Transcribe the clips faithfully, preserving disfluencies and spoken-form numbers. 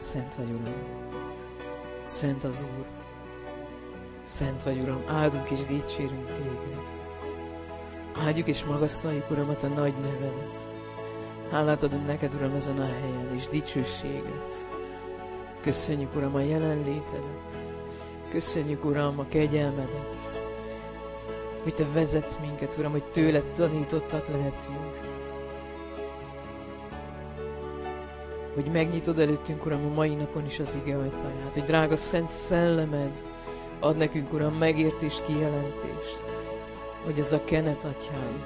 Szent vagy, Uram. Szent az Úr. Szent vagy, Uram. Áldunk és dicsérünk Téged. Áldjuk és magasztaljuk, Uram, a Te nagy nevedet. Hálát adunk neked, Uram, ezen a helyen, és dicsőséget. Köszönjük, Uram, a jelenlétedet. Köszönjük, Uram, a kegyelmedet. Hogy Te vezetsz minket, Uram, hogy tőled tanítottak lehetünk. Hogy megnyitod előttünk, Uram, a mai napon is az ige ajtaját. Hogy drága Szent Szellemed ad nekünk, Uram, megértést, kijelentést. Hogy ez a kenet, Atyám,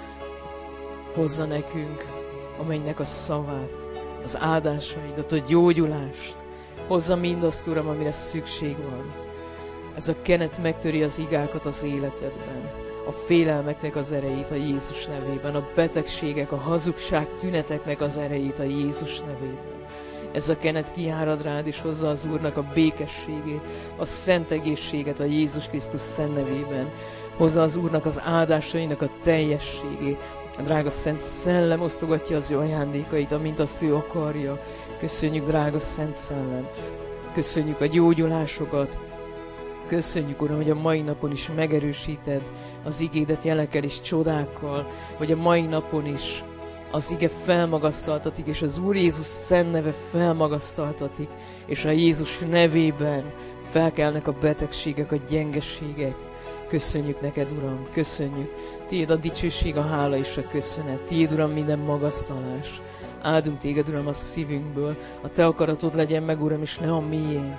hozza nekünk a mennynek a szavát, az áldásaidat, a gyógyulást. Hozza mindazt, Uram, amire szükség van. Ez a kenet megtöri az igákat az életedben. A félelmeknek az erejét a Jézus nevében. A betegségek, a hazugság tüneteknek az erejét a Jézus nevében. Ez a kenet kiárad rád, és hozza az Úrnak a békességét, a szent egészséget a Jézus Krisztus szent nevében. Hozza az Úrnak az áldásainak a teljességét. A drága Szent Szellem osztogatja az ő ajándékait, amint azt ő akarja. Köszönjük, drága Szent Szellem. Köszönjük a gyógyulásokat. Köszönjük, Uram, hogy a mai napon is megerősíted az igédet jelekkel és csodákkal, hogy a mai napon is az ige felmagasztaltatik, és az Úr Jézus szent neve felmagasztaltatik, és a Jézus nevében felkelnek a betegségek, a gyengeségek. Köszönjük neked, Uram, köszönjük. Tiéd a dicsőség, a hála és a köszönet. Tiéd, Uram, minden magasztalás. Áldunk téged, Uram, a szívünkből. A te akaratod legyen meg, Uram, és ne a miénk.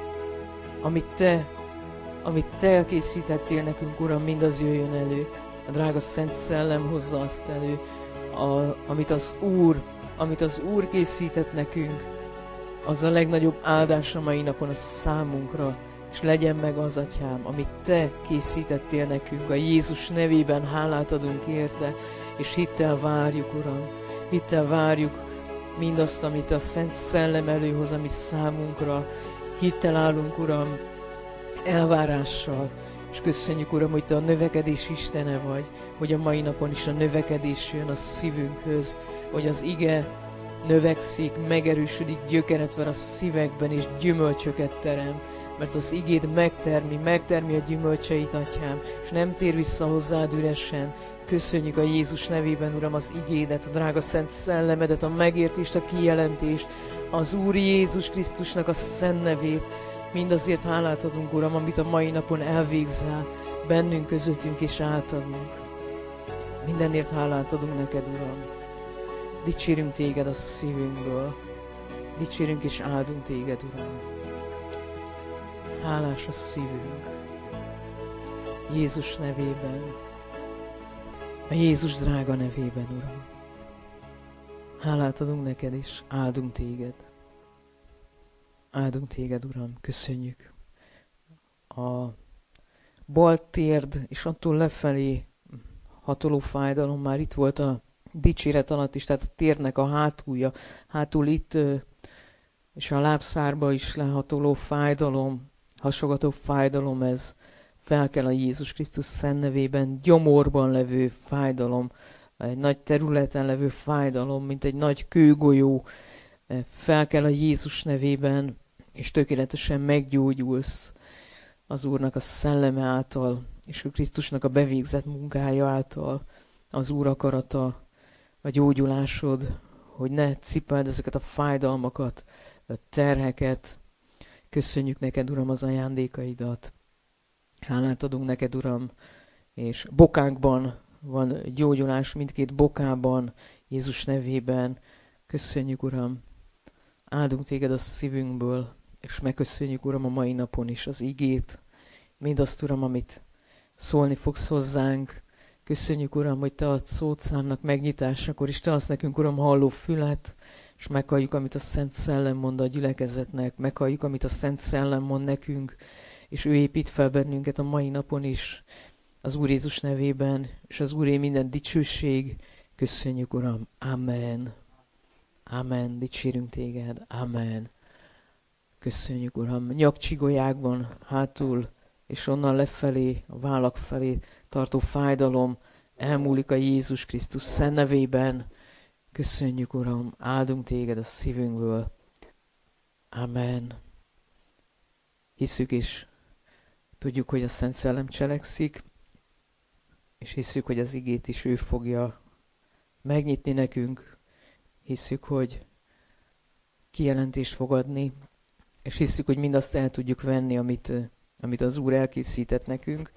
Amit te, amit te készítettél nekünk, Uram, mindaz jöjjön elő. A drága Szent Szellem hozza azt elő, a, amit az Úr, amit az Úr készített nekünk. Az a legnagyobb áldás a mai napon a számunkra. És legyen meg az, Atyám, amit te készítettél nekünk. A Jézus nevében hálát adunk érte, és hittel várjuk, Uram. Hittel várjuk mindazt, amit a Szent Szellem előhoz, ami számunkra. Hittel állunk, Uram, elvárással, és köszönjük, Uram, hogy te a növekedés Istene vagy, hogy a mai napon is a növekedés jön a szívünkhöz, hogy az ige növekszik, megerősödik, gyökeret ver a szívekben, és gyümölcsöket terem, mert az igéd megtermi, megtermi a gyümölcseit, Atyám, és nem tér vissza hozzád üresen. Köszönjük a Jézus nevében, Uram, az igédet, a drága Szent Szellemedet, a megértést, a kijelentést, az Úr Jézus Krisztusnak a szent nevét. Mindazért hálát adunk, Uram, amit a mai napon elvégzel bennünk, közöttünk és átadunk. Mindenért hálát adunk neked, Uram. Dicsérünk téged a szívünkből. Dicsérünk és áldunk téged, Uram. Hálás a szívünk. Jézus nevében. A Jézus drága nevében, Uram. Hálát adunk neked és áldunk téged. Áldunk téged, Uram. Köszönjük. A bal térd és attól lefelé hatoló fájdalom már itt volt a dicséret alatt is, tehát a térnek a hátulja, hátul itt, és a lábszárba is lehatoló fájdalom, hasogató fájdalom, ez felkel a Jézus Krisztus szent nevében, gyomorban levő fájdalom, egy nagy területen levő fájdalom, mint egy nagy kőgolyó, felkel a Jézus nevében, és tökéletesen meggyógyulsz az Úrnak a szelleme által, és a Krisztusnak a bevégzett munkája által, az Úr akarata, a gyógyulásod, hogy ne cipeld ezeket a fájdalmakat, a terheket. Köszönjük neked, Uram, az ajándékaidat. Hálát adunk neked, Uram, és bokánkban van gyógyulás, mindkét bokában, Jézus nevében. Köszönjük, Uram. Áldunk téged a szívünkből, és megköszönjük, Uram, a mai napon is az igét, mindazt, Uram, amit szólni fogsz hozzánk. Köszönjük, Uram, hogy te adsz szótszámnak megnyitásakor, és te adsz nekünk, Uram, halló fület, és meghalljuk, amit a Szent Szellem mond a gyülekezetnek, meghalljuk, amit a Szent Szellem mond nekünk, és ő épít fel bennünket a mai napon is, az Úr Jézus nevében, és az Úré minden dicsőség. Köszönjük, Uram. Amen. Amen. Dicsérünk téged. Amen. Köszönjük, Uram. Nyakcsigolyákban hátul, és onnan lefelé, a vállak felé tartó fájdalom elmúlik a Jézus Krisztus szent nevében. Köszönjük, Uram. Áldunk téged a szívünkből. Amen. Hisszük és tudjuk, hogy a Szent Szellem cselekszik, és hisszük, hogy az igét is ő fogja megnyitni nekünk. Hisszük, hogy kijelentést fog adni, és hisszük, hogy mindazt el tudjuk venni, amit, amit az Úr elkészített nekünk.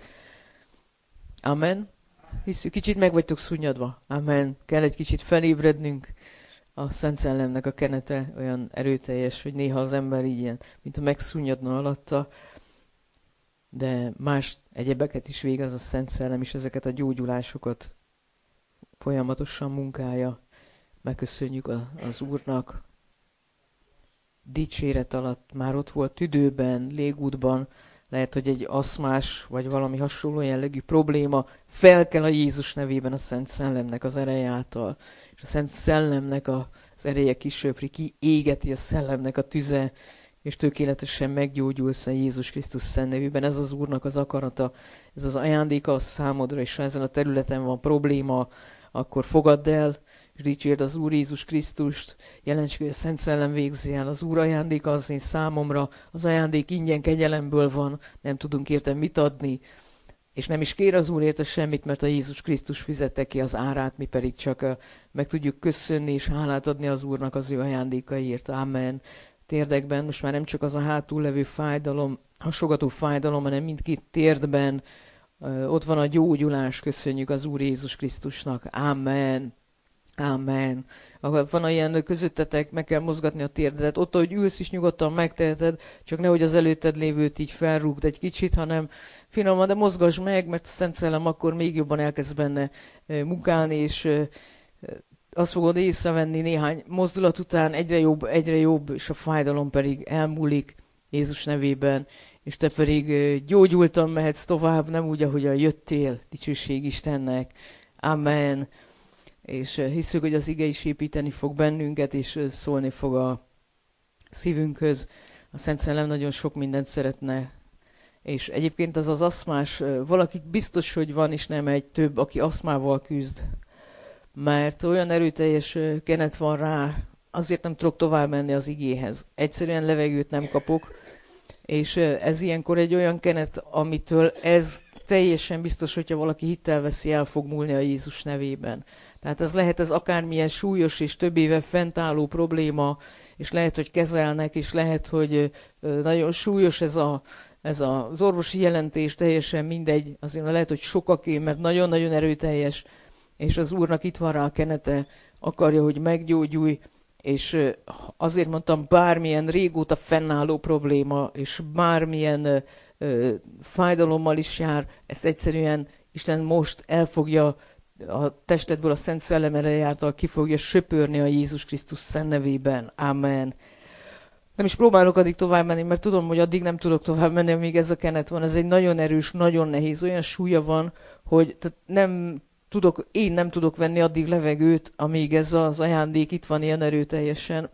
Amen. Hisszük, kicsit meg vagytok szunnyadva. Amen. Kell egy kicsit felébrednünk. A Szent Szellemnek a kenete olyan erőteljes, hogy néha az ember így ilyen, mint a megszunnyadna alatta, de más egyebeket is végez a Szent Szellem, és ezeket a gyógyulásokat folyamatosan munkálja. Megköszönjük a, az Úrnak. Dicséret alatt már ott volt tüdőben, légútban, lehet, hogy egy aszmás, vagy valami hasonló jellegű probléma fel kell a Jézus nevében a Szent Szellemnek az ereje által. És a Szent Szellemnek a, az ereje kisöpri, ki égeti a szellemnek a tüze, és tökéletesen meggyógyulsz a Jézus Krisztus szent nevében. Ez az Úrnak az akarata, ez az ajándéka a számodra, és ha ezen a területen van probléma, akkor fogadd el, és dicsérd az Úr Jézus Krisztust, jelentsük, hogy a Szent Szellem végzi el. Az Úr ajándéka az én számomra, az ajándék ingyen kegyelemből van, nem tudunk érte mit adni, és nem is kér az Úr érte semmit, mert a Jézus Krisztus fizette ki az árát, mi pedig csak uh, meg tudjuk köszönni és hálát adni az Úrnak az ő ajándékaiért. Amen. Térdekben most már nem csak az a hátul levő fájdalom, hasogató fájdalom, hanem mindkét térdben uh, ott van a gyógyulás, köszönjük az Úr Jézus Krisztusnak. Amen. Amen. Van ilyen közöttetek, meg kell mozgatni a térdedet. Ott, ahogy ülsz is nyugodtan megteheted, csak nehogy az előtted lévőt így felrúgd egy kicsit, hanem finoman, de mozgasd meg, mert a Szent Szellem akkor még jobban elkezd benne munkálni, és azt fogod észrevenni néhány mozdulat után, egyre jobb, egyre jobb, és a fájdalom pedig elmúlik Jézus nevében, és te pedig gyógyultan mehetsz tovább, nem úgy, ahogyan jöttél, dicsőség Istennek. Amen. És hiszük, hogy az ige is építeni fog bennünket, és szólni fog a szívünkhöz. A Szent Szellem nagyon sok mindent szeretne. És egyébként az az aszmás, valaki biztos, hogy van, és nem egy több, aki aszmával küzd. Mert olyan erőteljes kenet van rá, azért nem tudok tovább menni az igéhez. Egyszerűen levegőt nem kapok. És ez ilyenkor egy olyan kenet, amitől ez teljesen biztos, hogyha valaki hittel veszi, el fog múlni a Jézus nevében. Tehát ez lehet ez akármilyen súlyos és több éve fent álló probléma, és lehet, hogy kezelnek, és lehet, hogy nagyon súlyos ez, a, ez az orvosi jelentés, teljesen mindegy, azért lehet, hogy sokaké, mert nagyon-nagyon erőteljes, és az Úrnak itt van rá a kenete, akarja, hogy meggyógyulj, és azért mondtam, bármilyen régóta fennálló probléma, és bármilyen ö, fájdalommal is jár, ezt egyszerűen Isten most el fogja a testedből a Szent Szellem ereje által ki fogja söpörni a Jézus Krisztus szent nevében. Amen. Nem is próbálok addig tovább menni, mert tudom, hogy addig nem tudok tovább menni, amíg ez a kenet van. Ez egy nagyon erős, nagyon nehéz, olyan súlya van, hogy tehát nem tudok, én nem tudok venni addig levegőt, amíg ez az ajándék itt van ilyen erőteljesen.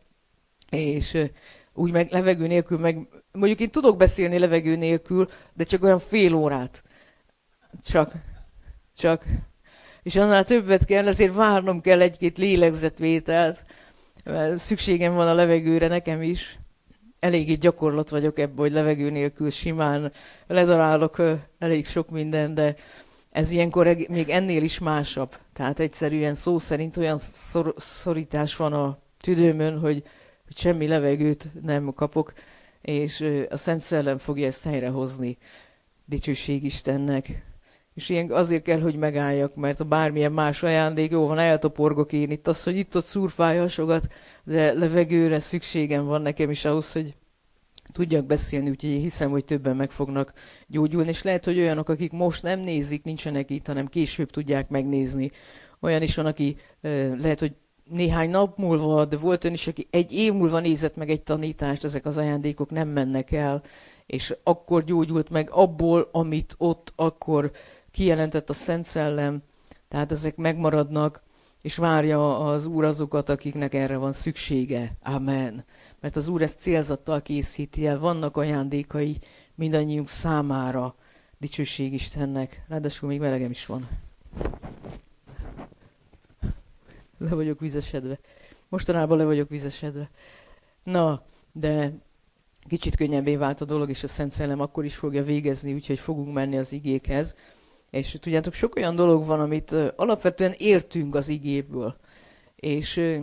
És úgy meg levegő nélkül, meg mondjuk én tudok beszélni levegő nélkül, de csak olyan fél órát. Csak. Csak. És annál többet kell, ezért várnom kell egy-két lélegzetvételt. Szükségem van a levegőre nekem is. Eléggé gyakorlat vagyok ebben, hogy levegő nélkül simán ledarálok elég sok minden, de ez ilyenkor még ennél is másabb. Tehát egyszerűen szó szerint olyan szor- szorítás van a tüdőmön, hogy, hogy semmi levegőt nem kapok, és a Szent Szellem fogja ezt helyrehozni. Dicsőség Istennek. És ilyen azért kell, hogy megálljak, mert a bármilyen más ajándék, jó van, eltoporgok én itt, az, hogy itt-ott szúrfájasogat, de levegőre szükségem van nekem is ahhoz, hogy tudjak beszélni, úgyhogy én hiszem, hogy többen meg fognak gyógyulni, és lehet, hogy olyanok, akik most nem nézik, nincsenek itt, hanem később tudják megnézni. Olyan is van, aki lehet, hogy néhány nap múlva, de volt olyan is, aki egy év múlva nézett meg egy tanítást, ezek az ajándékok nem mennek el, és akkor gyógyult meg abból, amit ott akkor kijelentett a Szent Szellem, tehát ezek megmaradnak, és várja az Úr azokat, akiknek erre van szüksége. Amen. Mert az Úr ezt célzattal készíti el, vannak ajándékai mindannyiunk számára. Dicsőség Istennek. Ráadásul még melegem is van. Le vagyok vizesedve. Mostanában le vagyok vizesedve. Na, de kicsit könnyebbé vált a dolog, és a Szent Szellem akkor is fogja végezni, úgyhogy fogunk menni az igékhez. És tudjátok, sok olyan dolog van, amit uh, alapvetően értünk az igéből. És uh,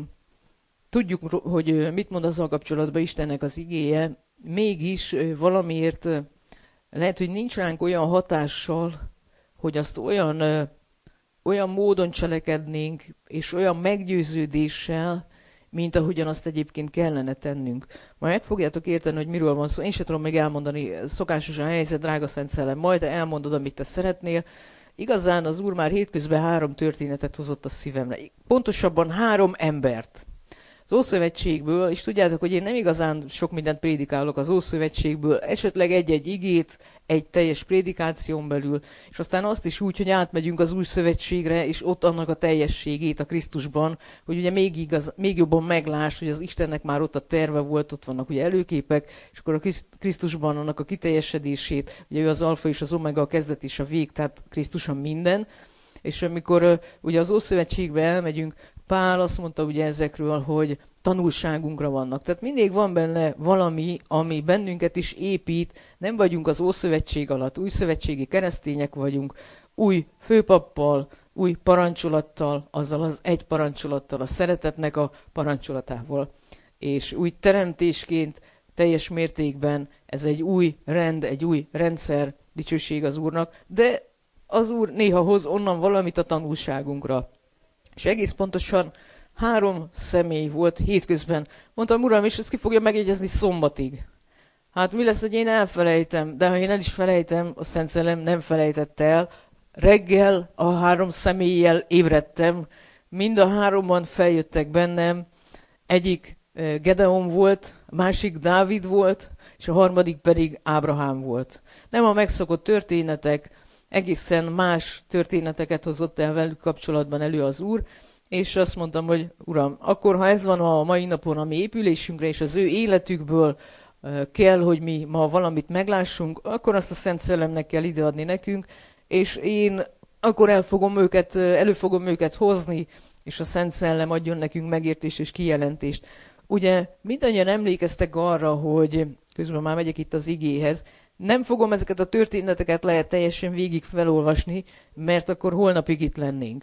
tudjuk, hogy uh, mit mond azzal kapcsolatban Istennek az igéje, mégis uh, valamiért uh, lehet, hogy nincs ránk olyan hatással, hogy azt olyan, uh, olyan módon cselekednénk, és olyan meggyőződéssel, mint ahogyan azt egyébként kellene tennünk. Majd meg fogjátok érteni, hogy miről van szó. Én sem tudom még elmondani, szokásos a helyzet, drága Szent Szellem, majd elmondod, amit te szeretnél. Igazán az Úr már hétközben három történetet hozott a szívemre. Pontosabban három embert. Az Ószövetségből, és tudjátok, hogy én nem igazán sok mindent prédikálok az Ószövetségből, esetleg egy-egy igét, egy teljes prédikáción belül, és aztán azt is úgy, hogy átmegyünk az Új Szövetségre, és ott annak a teljességét a Krisztusban, hogy ugye még, igaz, még jobban megláss, hogy az Istennek már ott a terve volt, ott vannak ugye előképek, és akkor a Krisztusban annak a kiteljesedését, ugye ő az alfa és az omega, a kezdet és a vég, tehát Krisztus a minden, és amikor ugye az Ószövetségbe elmegyünk, Pál azt mondta ugye ezekről, hogy tanulságunkra vannak. Tehát mindig van benne valami, ami bennünket is épít, nem vagyunk az Ószövetség alatt, újszövetségi keresztények vagyunk, új főpappal, új parancsolattal, azzal az egy parancsolattal, a szeretetnek a parancsolatával. És új teremtésként teljes mértékben ez egy új rend, egy új rendszer, dicsőség az Úrnak, de az Úr néha hoz onnan valamit a tanulságunkra. És egész pontosan három személy volt hétközben. Mondtam, Uram, és ezt ki fogja megjegyezni szombatig. Hát mi lesz, hogy én elfelejtem? De ha én el is felejtem, a Szent Szellem nem felejtette el. Reggel a három személlyel ébredtem. Mind a háromban feljöttek bennem. Egyik Gedeon volt, a másik Dávid volt, és a harmadik pedig Ábrahám volt. Nem a megszokott történetek, egészen más történeteket hozott el velük kapcsolatban elő az Úr, és azt mondtam, hogy Uram, akkor ha ez van a mai napon a mi épülésünkre, és az ő életükből kell, hogy mi ma valamit meglássunk, akkor azt a Szent Szellemnek kell ideadni nekünk, és én akkor el fogom őket, elő fogom őket hozni, és a Szent Szellem adjon nekünk megértést és kijelentést. Ugye mindannyian emlékeztek arra, hogy közben már megyek itt az igéhez, nem fogom ezeket a történeteket lehet teljesen végig felolvasni, mert akkor holnapig itt lennénk.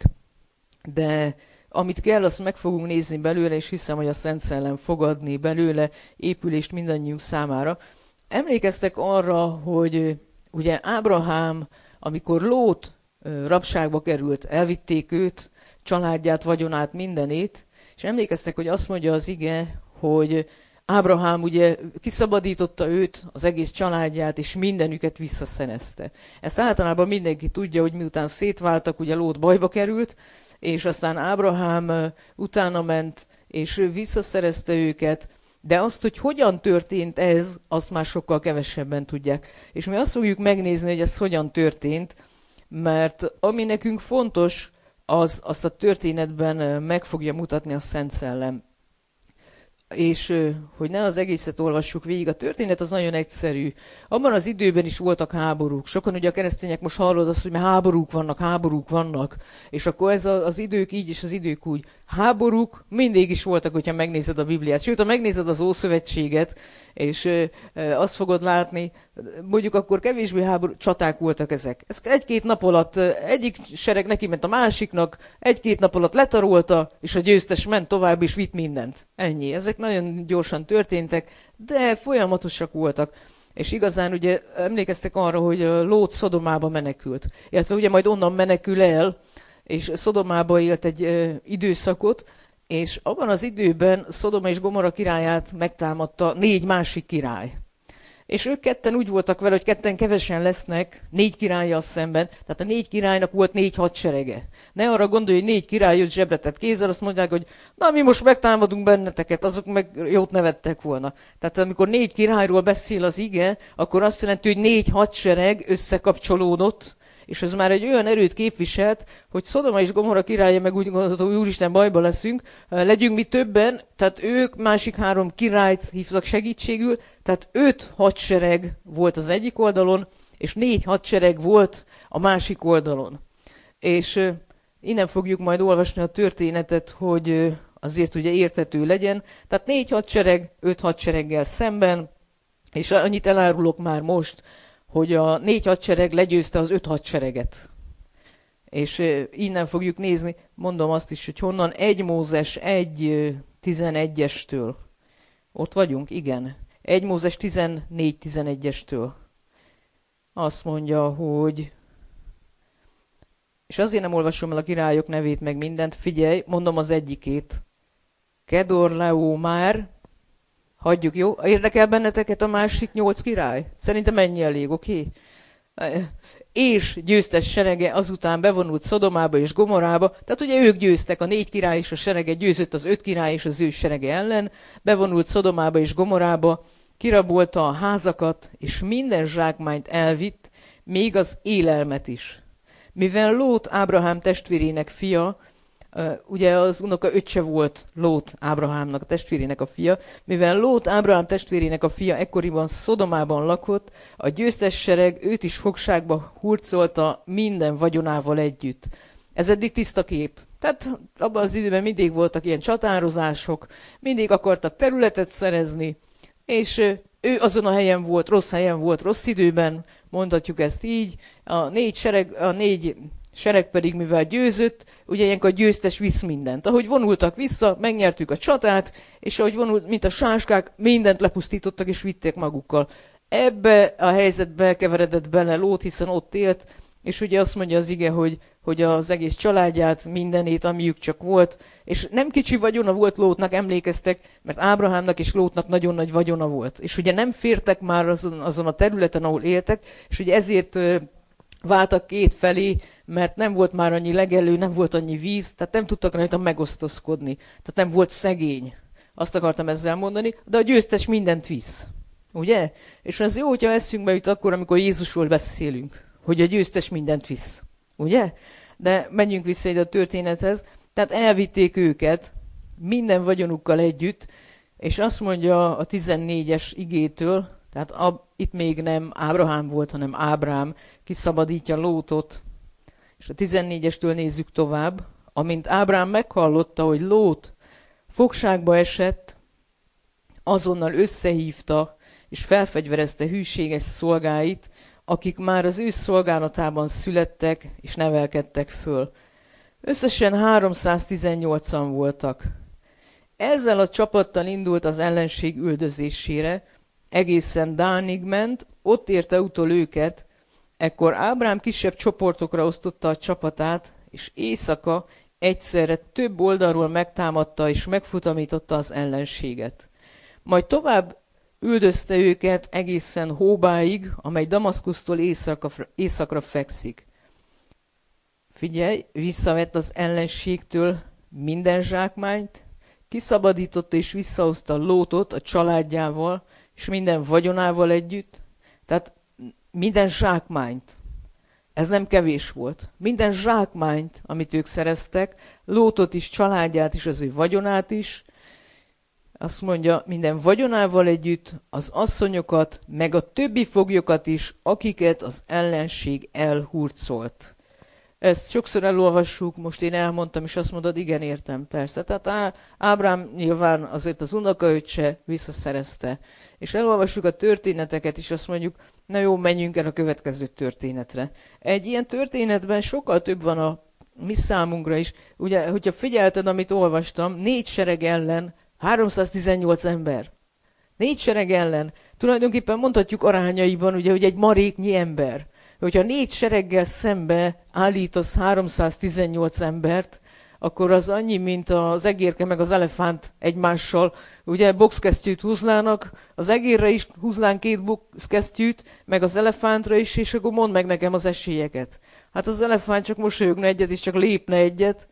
De amit kell, azt meg fogunk nézni belőle, és hiszem, hogy a Szent Szellem fog adni belőle épülést mindannyiunk számára. Emlékeztek arra, hogy ugye Ábrahám, amikor Lót rabságba került, elvitték őt, családját, vagyonát, mindenét, és emlékeztek, hogy azt mondja az ige, hogy Ábrahám ugye kiszabadította őt, az egész családját, és mindenüket visszaszerezte. Ezt általában mindenki tudja, hogy miután szétváltak, ugye Lót bajba került, és aztán Ábrahám utána ment, és visszaszerezte őket, de azt, hogy hogyan történt ez, azt már sokkal kevesebben tudják. És mi azt fogjuk megnézni, hogy ez hogyan történt, mert ami nekünk fontos, az azt a történetben meg fogja mutatni a Szent Szellem. És hogy ne az egészet olvassuk végig, a történet az nagyon egyszerű. Abban az időben is voltak háborúk. Sokan ugye a keresztények most hallod azt, hogy már háborúk vannak, háborúk vannak. És akkor ez a, az idők így és az idők úgy. Háborúk mindig is voltak, hogyha megnézed a Bibliát. Sőt, ha megnézed az Ószövetséget, és e, e, azt fogod látni, mondjuk akkor kevésbé háború, csaták voltak ezek. Ez egy-két nap alatt egyik sereg neki ment a másiknak, egy-két nap alatt letarolta, és a győztes ment tovább, és vitt mindent. Ennyi. Ezek nagyon gyorsan történtek, de folyamatosak voltak. És igazán ugye emlékeztek arra, hogy Lót Szodomába menekült. Illetve ugye majd onnan menekül el, és Szodomába élt egy ö, időszakot, és abban az időben Szodoma és Gomorra királyát megtámadta négy másik király. És ők ketten úgy voltak vele, hogy ketten kevesen lesznek, négy királlyal szemben, tehát a négy királynak volt négy hadserege. Ne arra gondolj, hogy négy király jött zsebretett kézzel, azt mondják, hogy na mi most megtámadunk benneteket, azok meg jót nevettek volna. Tehát amikor négy királyról beszél az ige, akkor azt jelenti, hogy négy hadsereg összekapcsolódott, és ez már egy olyan erőt képviselt, hogy Szodoma és Gomorra királya meg úgy gondolta, hogy úristen, bajba leszünk, legyünk mi többen, tehát ők másik három királyt hívtak segítségül, tehát öt hadsereg volt az egyik oldalon, és négy hadsereg volt a másik oldalon. És innen fogjuk majd olvasni a történetet, hogy azért ugye érthető legyen. Tehát négy hadsereg, öt hadsereggel szemben, És annyit elárulok már most, hogy a négy hadsereg legyőzte az öt hadsereget. És innen fogjuk nézni, mondom azt is, hogy honnan, egy Mózes egy tizenegyestől. Ott vagyunk, igen. egy Mózes tizennégy tizenegyestől. Azt mondja, hogy... És azért nem olvasom el a királyok nevét, meg mindent. Figyelj, mondom az egyikét. Kedorlaómár. Hagyjuk, jó? Érdekel benneteket a másik nyolc király? Szerintem ennyi elég, oké? Okay? És győztes serege azután bevonult Szodomába és Gomorába. Tehát ugye ők győztek, a négy király és a serege győzött az öt király és az ő serege ellen. Bevonult Szodomába és Gomorába, kirabolta a házakat, és minden zsákmányt elvitt, még az élelmet is. Mivel Lót Ábrahám testvérének fia, Uh, ugye az unoka öccse volt Lót Ábrahámnak, a testvérének a fia. Mivel Lót Ábrahám testvérének a fia ekkoriban Szodomában lakott, a győztes sereg őt is fogságba hurcolta minden vagyonával együtt. Ez eddig tiszta kép. Tehát abban az időben mindig voltak ilyen csatározások, mindig akartak területet szerezni, és uh, ő azon a helyen volt, rossz helyen volt, rossz időben, mondhatjuk ezt így. A négy sereg, a négy sereg pedig, mivel győzött, ugye ilyenkor győztes visz mindent. Ahogy vonultak vissza, megnyertük a csatát, és ahogy vonult, mint a sáskák, mindent lepusztítottak és vitték magukkal. Ebbe a helyzetbe keveredett bele Lót, hiszen ott élt, és ugye azt mondja az ige, hogy, hogy az egész családját, mindenét, amiük csak volt, és nem kicsi vagyona volt Lótnak, emlékeztek, mert Ábrahámnak és Lótnak nagyon nagy vagyona volt. És ugye nem fértek már azon, azon a területen, ahol éltek, és ugye ezért váltak két felé, mert nem volt már annyi legelő, nem volt annyi víz, tehát nem tudtak rajta megosztozkodni. Tehát nem volt szegény. Azt akartam ezzel mondani, de a győztes mindent visz. Ugye? És ez jó, hogyha eszünkbe jut akkor, amikor Jézusról beszélünk, hogy a győztes mindent visz. Ugye? De menjünk vissza ide a történethez. Tehát elvitték őket minden vagyonukkal együtt, és azt mondja a tizennégyes igétől, tehát a, itt még nem Ábrahám volt, hanem Ábrám kiszabadítja Lótot. És a tizennégyestől nézzük tovább. Amint Ábrám meghallotta, hogy Lót fogságba esett, azonnal összehívta és felfegyverezte hűséges szolgáit, akik már az ő szolgálatában születtek és nevelkedtek föl. Összesen háromszáztizennyolcan voltak. Ezzel a csapattal indult az ellenség üldözésére, egészen Dánig ment, ott érte utol őket, ekkor Ábrám kisebb csoportokra osztotta a csapatát, és éjszaka egyszerre több oldalról megtámadta és megfutamította az ellenséget. Majd tovább üldözte őket egészen Hóbáig, amely Damaszkusztól északra, északra fekszik. Figyelj, visszavett az ellenségtől minden zsákmányt, kiszabadította és visszahozta Lótot a családjával, és minden vagyonával együtt, tehát minden zsákmányt. Ez nem kevés volt. Minden zsákmányt, amit ők szereztek, Lótot is, családját is, az ő vagyonát is, azt mondja, minden vagyonával együtt, az asszonyokat, meg a többi foglyokat is, akiket az ellenség elhurcolt. Ezt sokszor elolvassuk, most én elmondtam, és azt mondod, igen, értem, persze. Tehát Á- Ábrám nyilván azért az unokaöccse visszaszerezte. És elolvassuk a történeteket, és azt mondjuk, na jó, menjünk el a következő történetre. Egy ilyen történetben sokkal több van a mi számunkra is. Ugye, hogyha figyelted, amit olvastam, négy sereg ellen háromszáztizennyolc ember. Négy sereg ellen. Tulajdonképpen mondhatjuk arányaiban, ugye, hogy egy maréknyi ember. Hogyha négy sereggel szembe állítasz háromszáztizennyolc embert, akkor az annyi, mint az egérke meg az elefánt egymással. Ugye boxkesztyűt húznának, az egérre is húznánk két boxkesztyűt, meg az elefántra is, és akkor mondd meg nekem az esélyeket. Hát az elefánt csak mosolyogna egyet, és csak lépne egyet,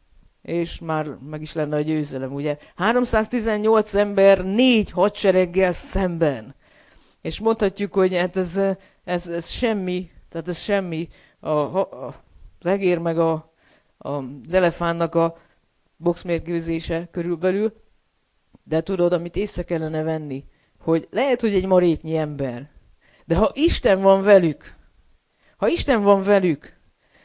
és már meg is lenne a győzelem, ugye. háromszáztizennyolc ember négy hadsereggel szemben. És mondhatjuk, hogy hát ez, ez, ez semmi, tehát ez semmi, a, a, az egér meg a, a, az elefántnak a boxmérkőzése körülbelül, de tudod, amit észre kellene venni, hogy lehet, hogy egy maréknyi ember, de ha Isten van velük, ha Isten van velük,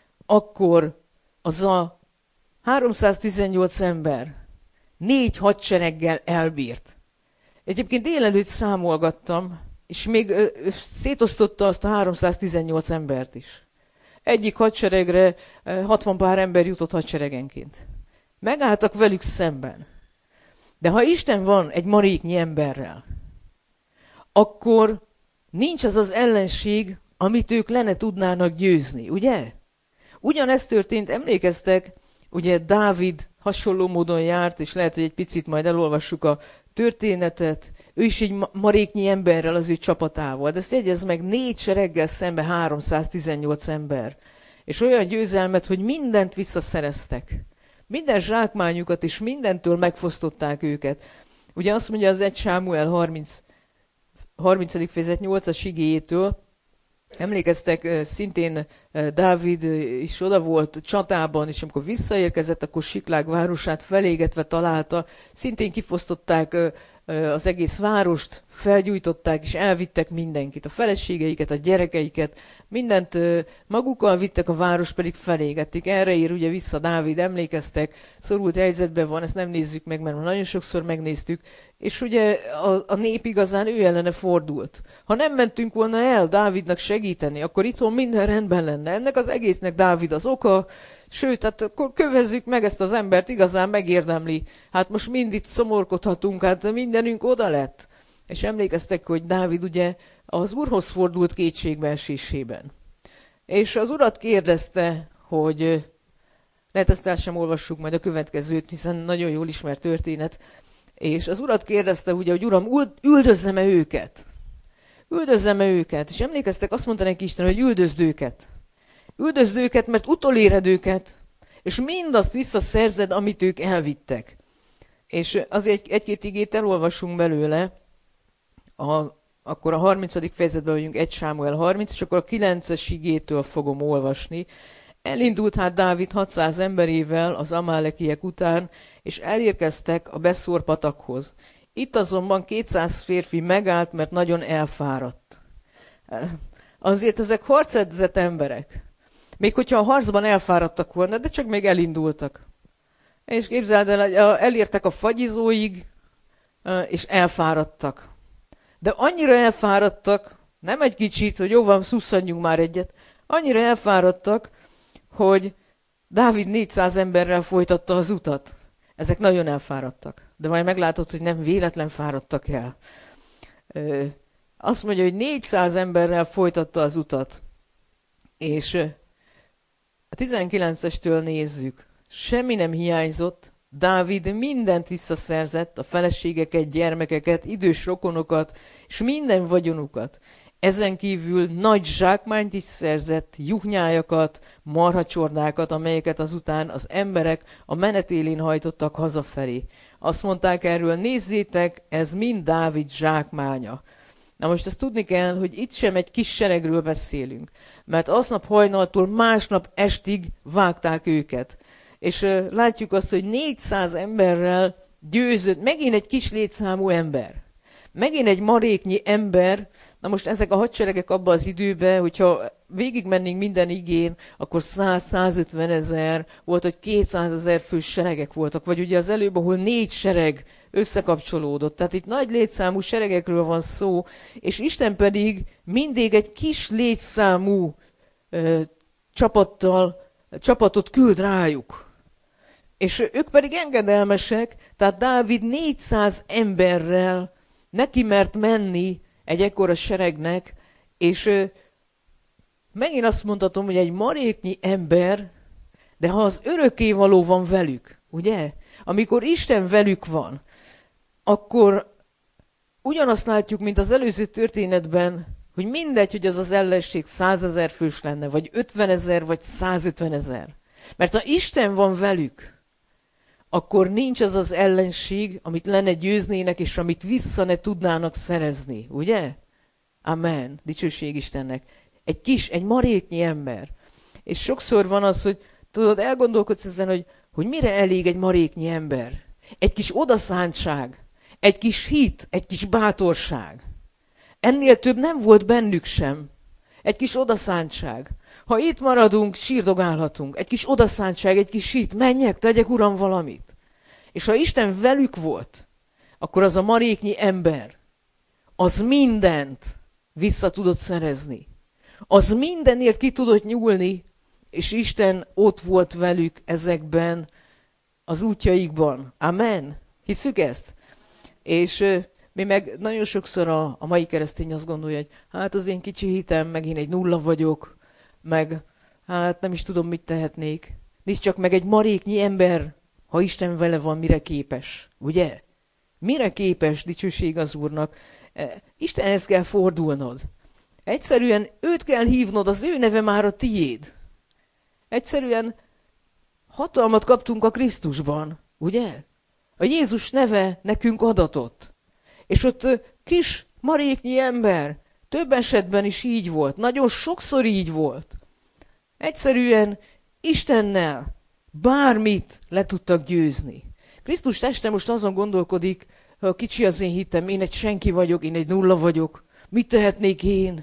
akkor az a háromszáztizennyolc ember négy hadsereggel elbírt. Egyébként délelőtt számolgattam, és még ö, ö, szétosztotta azt a háromszáztizennyolc embert is. Egyik hadseregre ö, hatvan pár ember jutott hadseregenként. Megálltak velük szemben. De ha Isten van egy maréknyi emberrel, akkor nincs az az ellenség, amit ők le ne tudnának győzni, ugye? Ugyanezt történt, emlékeztek, ugye Dávid hasonló módon járt, és lehet, hogy egy picit majd elolvassuk a történetet, ő is egy maréknyi emberrel az ő csapatával, de ezt jegyez meg, négy sereggel szembe háromszáztizennyolc ember. És olyan győzelmet, hogy mindent visszaszereztek. Minden zsákmányukat és mindentől megfosztották őket. Ugye azt mondja az egy Sámuel harminc, harmincadik fejezet nyolcas igéjétől, emlékeztek, szintén Dávid is oda volt csatában, és amikor visszaérkezett, akkor Siklág városát felégetve találta. Szintén kifosztották az egész várost, felgyújtották, és elvittek mindenkit. A feleségeiket, a gyerekeiket, mindent magukkal vittek, a város pedig felégették. Erre ír ugye vissza Dávid, emlékeztek, szorult helyzetben van, ezt nem nézzük meg, mert nagyon sokszor megnéztük. És ugye a, a nép igazán ő ellene fordult. Ha nem mentünk volna el Dávidnak segíteni, akkor itthon minden rendben lenne. Ennek az egésznek Dávid az oka, sőt, hát akkor kövezzük meg ezt az embert, igazán megérdemli. Hát most mind itt szomorkodhatunk, hát mindenünk oda lett. És emlékeztek, hogy Dávid ugye az Úrhoz fordult kétségbeesésében. És az Urat kérdezte, hogy lehet ezt el sem olvassuk majd a következőt, hiszen nagyon jól ismert történet. És az Urat kérdezte ugye, hogy Uram, üldözzem-e őket? Üldözzem-e őket? És emlékeztek, azt mondta neki Isten, hogy üldözd őket. Üldözd őket, mert utoléred őket, és mindazt visszaszerzed, amit ők elvittek. És azért egy, egy-két igét elolvassunk belőle, a, akkor a harmincadik fejezetben vagyunk, egy Sámuel harminc, és akkor a kilences igétől fogom olvasni. Elindult hát Dávid hatszáz emberével az amálekiek után, és elérkeztek a Beszor patakhoz. Itt azonban kétszáz férfi megállt, mert nagyon elfáradt. Azért ezek harcedzett emberek. Még hogyha a harcban elfáradtak volna, de csak még elindultak. És képzeld el, elértek a fagyizóig, és elfáradtak. De annyira elfáradtak, nem egy kicsit, hogy jó van, szusszanjunk már egyet, annyira elfáradtak, hogy Dávid négyszáz emberrel folytatta az utat. Ezek nagyon elfáradtak. De majd meglátod, hogy nem véletlen fáradtak el. Azt mondja, hogy négyszáz emberrel folytatta az utat. És a tizenkilencestől nézzük. Semmi nem hiányzott. Dávid mindent visszaszerzett, a feleségeket, gyermekeket, idős rokonokat, és minden vagyonukat. Ezen kívül nagy zsákmányt is szerzett, juhnyájakat, marhacsordákat, amelyeket azután az emberek a menetélén hajtottak hazafelé. Azt mondták erről, nézzétek, ez mind Dávid zsákmánya. Na most ezt tudni kell, hogy itt sem egy kis seregről beszélünk, mert aznap hajnaltól másnap estig vágták őket. És uh, látjuk azt, hogy négyszáz emberrel győzött, megint egy kis létszámú ember. Megint egy maréknyi ember. Na most ezek a hadseregek abban az időben, hogyha végigmennénk minden igén, akkor száz-százötven ezer volt, hogy kétszázezer fős seregek voltak, vagy ugye az előbb, ahol négy sereg összekapcsolódott. Tehát itt nagy létszámú seregekről van szó, és Isten pedig mindig egy kis létszámú ö, csapattal, csapatot küld rájuk. És ők pedig engedelmesek, tehát Dávid négyszáz emberrel neki mert menni egy ekkora seregnek, és ö, megint azt mondhatom, hogy egy maréknyi ember, de ha az örökkévaló van velük, ugye? Amikor Isten velük van, akkor ugyanazt látjuk, mint az előző történetben, hogy mindegy, hogy az az ellenség százezer fős lenne, vagy ötvenezer, vagy százötvenezer. Mert ha Isten van velük, akkor nincs az az ellenség, amit lenne győznének, és amit vissza ne tudnának szerezni, ugye? Amen. Dicsőség Istennek. Egy kis, egy maréknyi ember. És sokszor van az, hogy tudod, elgondolkodsz ezen, hogy, hogy mire elég egy maréknyi ember? Egy kis odaszántság, egy kis hit, egy kis bátorság. Ennél több nem volt bennük sem. Egy kis odaszántság. Ha itt maradunk, sírdogálhatunk. Egy kis odaszántság, egy kis hit. Menjek, tegyek Uram valamit. És ha Isten velük volt, akkor az a maréknyi ember, az mindent vissza tudott szerezni. Az mindenért ki tudott nyúlni, és Isten ott volt velük ezekben az útjaikban. Amen. Hiszük ezt? És uh, mi meg nagyon sokszor a, a mai keresztény azt gondolja, hogy hát az én kicsi hitem, meg én egy nulla vagyok, meg hát nem is tudom, mit tehetnék. Nincs csak meg egy maréknyi ember, ha Isten vele van, mire képes. Ugye? Mire képes, dicsőség az Úrnak? Istenhez kell fordulnod. Egyszerűen őt kell hívnod, az ő neve már a tiéd. Egyszerűen hatalmat kaptunk a Krisztusban, ugye? A Jézus neve nekünk adatott. És ott kis, maréknyi ember, több esetben is így volt, nagyon sokszor így volt. Egyszerűen Istennel bármit le tudtak győzni. Krisztus teste most azon gondolkodik, ha kicsi az én hitem, én egy senki vagyok, én egy nulla vagyok, mit tehetnék én?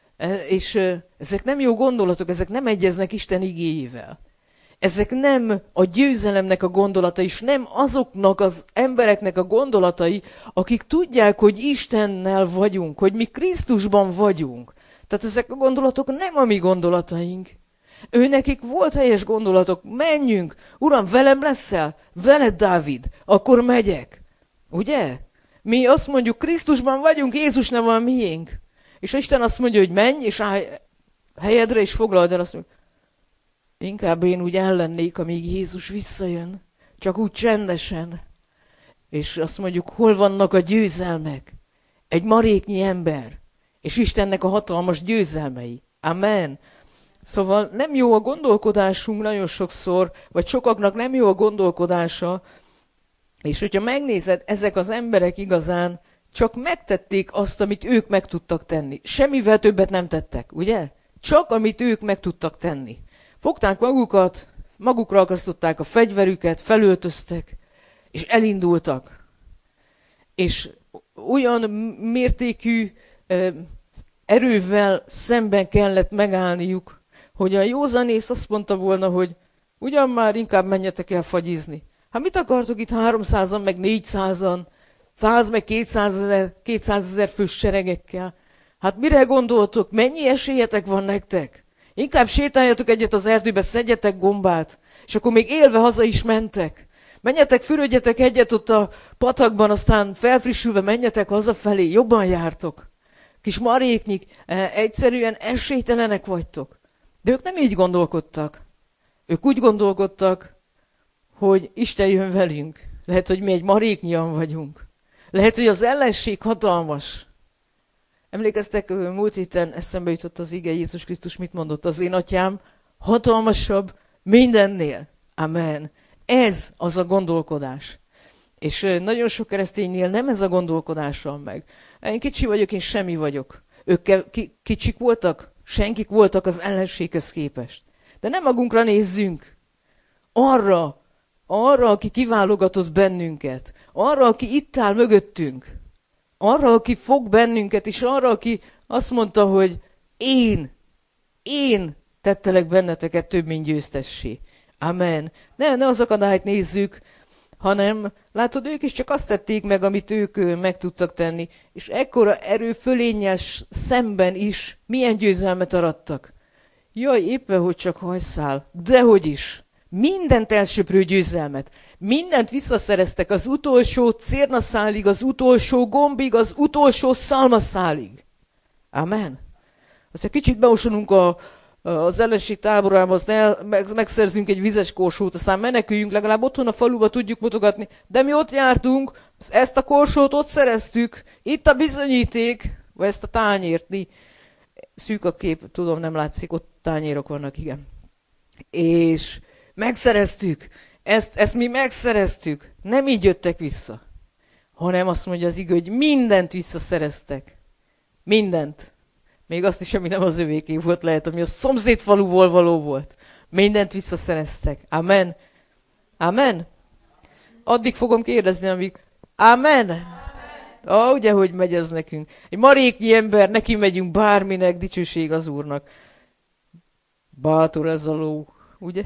És ezek nem jó gondolatok, ezek nem egyeznek Isten igéjével. Ezek nem a győzelemnek a gondolatai, és nem azoknak az embereknek a gondolatai, akik tudják, hogy Istennel vagyunk, hogy mi Krisztusban vagyunk. Tehát ezek a gondolatok nem a mi gondolataink. Ő nekik volt helyes gondolatok, menjünk, Uram, velem leszel? Veled, Dávid, akkor megyek. Ugye? Mi azt mondjuk, Krisztusban vagyunk, Jézus neve a miénk. És Isten azt mondja, hogy menj, és állj helyedre, és foglald el, azt mondja, inkább én úgy ellennék, amíg Jézus visszajön, csak úgy csendesen. És azt mondjuk, hol vannak a győzelmek? Egy maréknyi ember, és Istennek a hatalmas győzelmei. Amen. Szóval nem jó a gondolkodásunk nagyon sokszor, vagy sokaknak nem jó a gondolkodása, és hogyha megnézed, ezek az emberek igazán csak megtették azt, amit ők meg tudtak tenni. Semmivel többet nem tettek, ugye? Csak amit ők meg tudtak tenni. Fogták magukat, magukra akasztották a fegyverüket, felöltöztek, és elindultak. És olyan mértékű erővel szemben kellett megállniuk, hogy a józanész azt mondta volna, hogy ugyan már inkább menjetek el fagyizni. Hát mit akartok itt háromszázan, meg négyszázan, száz meg kétszázezer, kétszázezer fős seregekkel? Hát mire gondoltok? Mennyi esélyetek van nektek? Inkább sétáljatok egyet az erdőbe, szedjetek gombát, és akkor még élve haza is mentek. Menjetek, fürödjetek egyet ott a patakban, aztán felfrissülve menjetek hazafelé, jobban jártok. Kis maréknyik, egyszerűen esélytelenek vagytok. De ők nem így gondolkodtak. Ők úgy gondolkodtak, hogy Isten jön velünk. Lehet, hogy mi egy maréknyian vagyunk. Lehet, hogy az ellenség hatalmas. Emlékeztek, múlt héten eszembe jutott az ige, Jézus Krisztus mit mondott? Az én atyám hatalmasabb mindennél. Amen. Ez az a gondolkodás. És nagyon sok kereszténynél nem ez a gondolkodás van meg. Én kicsi vagyok, én semmi vagyok. Ők ki, kicsik voltak, senkik voltak az ellenséghez képest. De nem magunkra nézzünk. Arra, arra, aki kiválogatott bennünket. Arra, aki itt áll mögöttünk. Arra, aki fog bennünket, és arra, aki azt mondta, hogy én, én tettelek benneteket több, mint győztessé. Amen. Ne, ne az akadályt nézzük, hanem látod, ők is csak azt tették meg, amit ők meg tudtak tenni, és ekkora erő fölénnyel szemben is milyen győzelmet arattak. Jaj, éppen, hogy csak hajszál, dehogy is. Mindent elsöprő győzelmet. Mindent visszaszereztek az utolsó cérnaszálig, az utolsó gombig, az utolsó szalmaszálig. Amen. Aztán kicsit beosonunk a, az ellenség táborába, aztán meg, megszerzünk egy vizes korsót, aztán meneküljünk, legalább otthon a faluba tudjuk mutogatni. De mi ott jártunk, ezt a korsót ott szereztük, itt a bizonyíték, vagy ezt a tányért. Szűk a kép, tudom, nem látszik, ott tányérok vannak, igen. És megszereztük. Ezt, ezt mi megszereztük. Nem így jöttek vissza. Hanem azt mondja az igaz, hogy mindent visszaszereztek. Mindent. Még azt is, ami nem az övéké volt, lehet, ami a szomszéd faluból való volt. Mindent visszaszereztek. Amen. Amen. Addig fogom kérdezni, amíg Amen. Ah, ugye, hogy megy ez nekünk. Egy maréknyi ember, neki megyünk bárminek, dicsőség az Úrnak. Bátor ez a ló, ugye?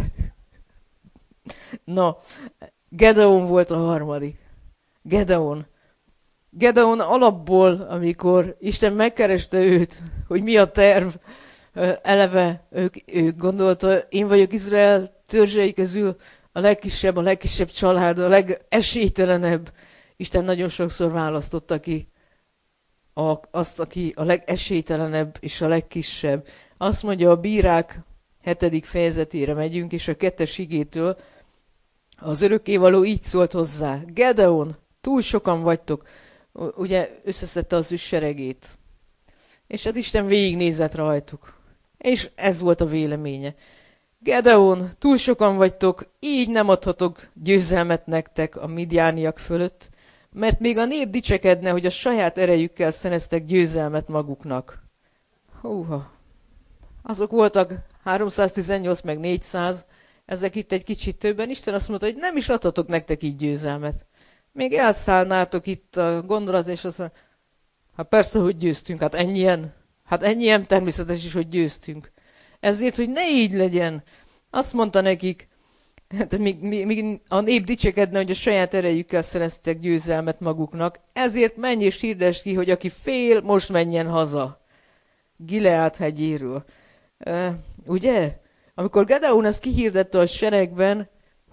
Na, Gedeon volt a harmadik. Gedeon. Gedeon alapból, amikor Isten megkereste őt, hogy mi a terv, eleve ők, ők gondolta, én vagyok Izrael törzsei közül a legkisebb, a legkisebb család, a legesélytelenebb. Isten nagyon sokszor választotta ki a, azt, aki a legesélytelenebb és a legkisebb. Azt mondja, a Bírák hetedik fejezetére megyünk, és a kettes igétől az örökkévaló így szólt hozzá. Gedeon, túl sokan vagytok. Ugye összeszedte az ő seregét. És hát Isten végignézett rajtuk. És ez volt a véleménye. Gedeon, túl sokan vagytok, így nem adhatok győzelmet nektek a midiániak fölött, mert még a nép dicsekedne, hogy a saját erejükkel szereztek győzelmet maguknak. Húha. Azok voltak háromszáztizennyolc meg négyszáz, ezek itt egy kicsit többen. Isten azt mondta, hogy nem is adhatok nektek így győzelmet. Még elszállnátok itt a gondolat, és azt mondja, hát persze, hogy győztünk, hát ennyien, hát ennyien természetes is, hogy győztünk. Ezért, hogy ne így legyen, azt mondta nekik, hát még, még a nép dicsekedne, hogy a saját erejükkel szereztek győzelmet maguknak, ezért menj és hirdesd ki, hogy aki fél, most menjen haza. Gileád hegyéről. Uh, ugye? Amikor Gedeon ezt kihirdette a seregben,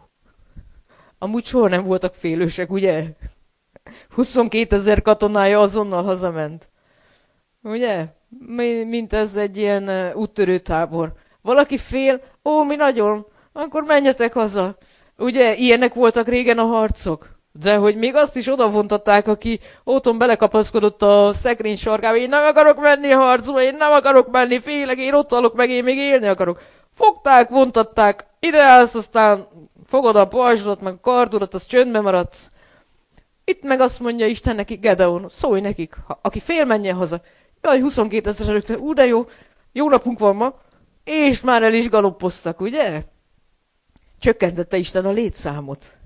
amúgy soha nem voltak félősek, ugye? huszonkétezer katonája azonnal hazament. Ugye? Mint ez egy ilyen úttörő tábor. Valaki fél, ó, mi nagyon, akkor menjetek haza. Ugye, ilyenek voltak régen a harcok. De hogy még azt is odavontatták, aki otthon belekapaszkodott a szekrény sarkába, én nem akarok menni a harcba, én nem akarok menni, félek, én ott halok meg, én még élni akarok. Fogták, vontatták, ide állsz, aztán fogod a pajzsot, meg a kardodat, az csöndbe maradsz. Itt meg azt mondja Isten neki, Gedeon, szólj nekik, ha, aki fél, menjen haza. Jaj, huszonkétezer rögtön, ú, de jó, jó napunk van ma, és már el is galoppoztak, ugye? Csökkentette Isten a létszámot.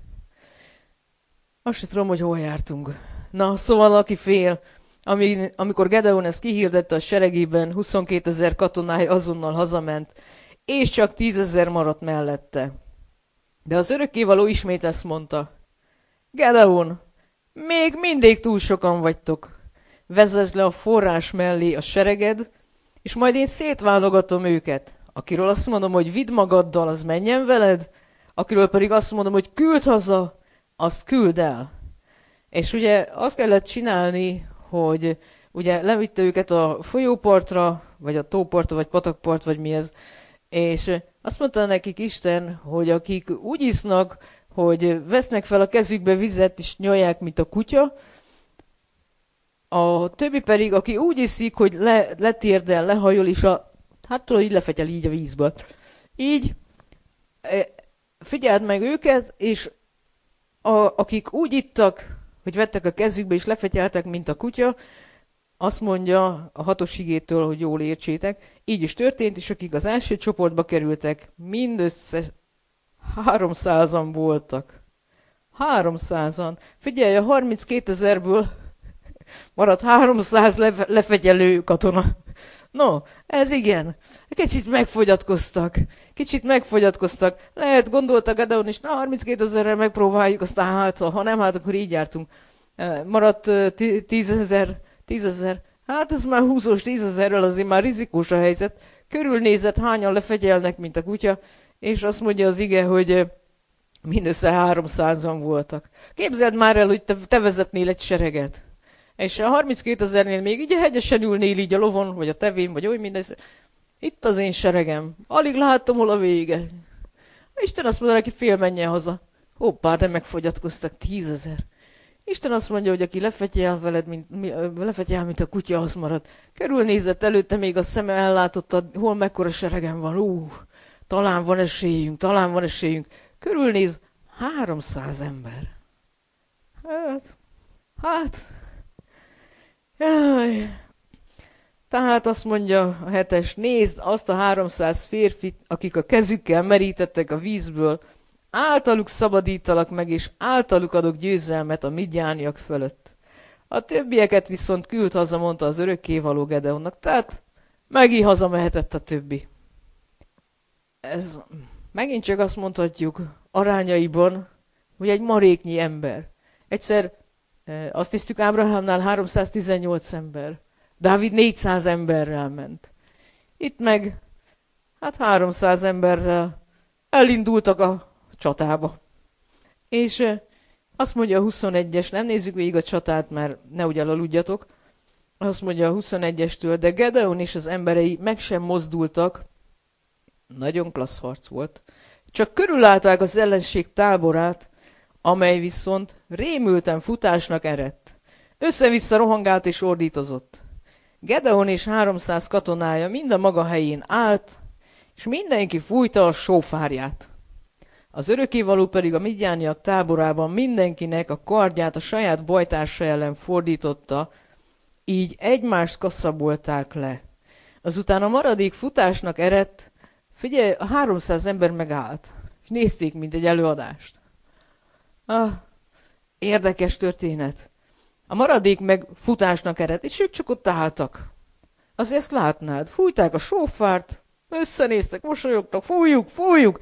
Azt sem tudom, hogy hol jártunk. Na, szóval aki fél, ami, amikor Gedeon ezt kihirdette a seregében, huszonkétezer katonája azonnal hazament, és csak tízezer maradt mellette. De az örökkévaló ismét ezt mondta. Gedeon, még mindig túl sokan vagytok. Vezesd le a forrás mellé a sereged, és majd én szétválogatom őket. Akiről azt mondom, hogy vidd magaddal, az menjen veled, akiről pedig azt mondom, hogy küld haza, azt küld el. És ugye azt kellett csinálni, hogy ugye levitte őket a folyópartra, vagy a tópartra, vagy patakpart, vagy mi ez, és azt mondta nekik Isten, hogy akik úgy isznak, hogy vesznek fel a kezükbe vizet, és nyalják, mint a kutya, a többi pedig, aki úgy iszik, hogy le, letérdel, lehajol, és a, hát tudod, így lefetyel így a vízből. Így figyeld meg őket, és a, akik úgy ittak, hogy vettek a kezükbe, és lefetyeltek, mint a kutya, azt mondja a hatos igétől, hogy jól értsétek. Így is történt, és akik az első csoportba kerültek, mindössze háromszázan voltak. háromszázan. Figyelj, a harminckétezerből maradt háromszáz lef- lefegyelő katona. No, ez igen. Kicsit megfogyatkoztak. Kicsit megfogyatkoztak. Lehet, gondoltak Gedeon is, na harminckétezerrel megpróbáljuk, aztán hát, ha nem, hát akkor így jártunk. Maradt tízezer, tízezer. Hát ez már húszós tízezerrel azért már rizikós a helyzet. Körülnézett, hányan lefegyelnek, mint a kutya, és azt mondja az ige, hogy mindössze háromszázan voltak. Képzeld már el, hogy te, te vezetnél egy sereget. És a harminckétezernél még így hegyesen ülnél így a lovon, vagy a tevén, vagy olyan mindez. Itt az én seregem. Alig láttam, hol a vége. Isten azt mondja, neki fél menjen haza. Hoppá, de megfogyatkoztak tízezer. Isten azt mondja, hogy aki lefetyel veled, mint, lefetyel, mint a kutya, az marad. Körülnézett előtte, még a szeme ellátotta, hol mekkora seregem van. Ú, talán van esélyünk, talán van esélyünk. Körülnéz, háromszáz ember. Hát, hát, jaj. Tehát azt mondja a hetes, nézd azt a háromszáz férfit, akik a kezükkel merítettek a vízből, általuk szabadítalak meg, és általuk adok győzelmet a midjániak fölött. A többieket viszont küld haza, mondta az örökkévaló Gedeonnak, tehát megint hazamehetett a többi. Ez megint csak azt mondhatjuk arányaiban, hogy egy maréknyi ember. Egyszer Azt néztük, Ábrahámnál háromszáztizennyolc ember. Dávid négyszáz emberrel ment. Itt meg, hát háromszáz emberrel elindultak a csatába. És azt mondja a huszonegyes, nem nézzük végig a csatát, mert nehogy elaludjatok. Azt mondja a huszonegyestől, de Gedeon és az emberei meg sem mozdultak. Nagyon klassz harc volt. Csak körülállták az ellenség táborát, amely viszont rémülten futásnak eredt. Össze-vissza rohangált és ordítozott. Gedeon és háromszáz katonája mind a maga helyén állt, és mindenki fújta a sófárját. Az örökkévaló pedig a midjániak táborában mindenkinek a kardját a saját bajtársa ellen fordította, így egymást kaszabolták le. Azután a maradék futásnak eredt, figyelj, a háromszáz ember megállt, és nézték, mint egy előadást. Ah, érdekes történet. A maradék meg futásnak eredt, és ők csak ott álltak. Azért ezt látnád, fújták a sófárt, összenéztek, mosolyogtak, fújjuk, fújjuk,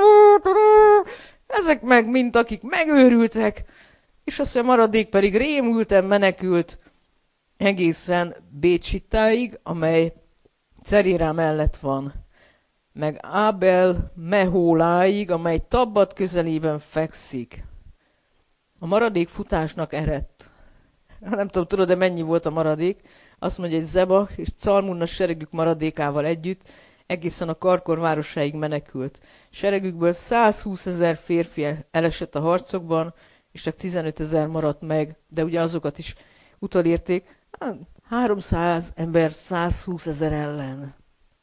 ezek meg, mint akik megőrültek, és azt a maradék pedig rémülten menekült egészen Bécsittáig, amely Cerérá mellett van, meg Ábel Mehóláig, amely Tabbat közelében fekszik. A maradék futásnak eredt. Nem tudom, tudod, de mennyi volt a maradék? Azt mondja, hogy Zeba és Calmunna seregük maradékával együtt egészen a Karkor városáig menekült. Seregükből százhúszezer férfi elesett a harcokban, és csak tizenötezer maradt meg, de ugye azokat is utolérték. háromszáz ember százhúszezer ellen.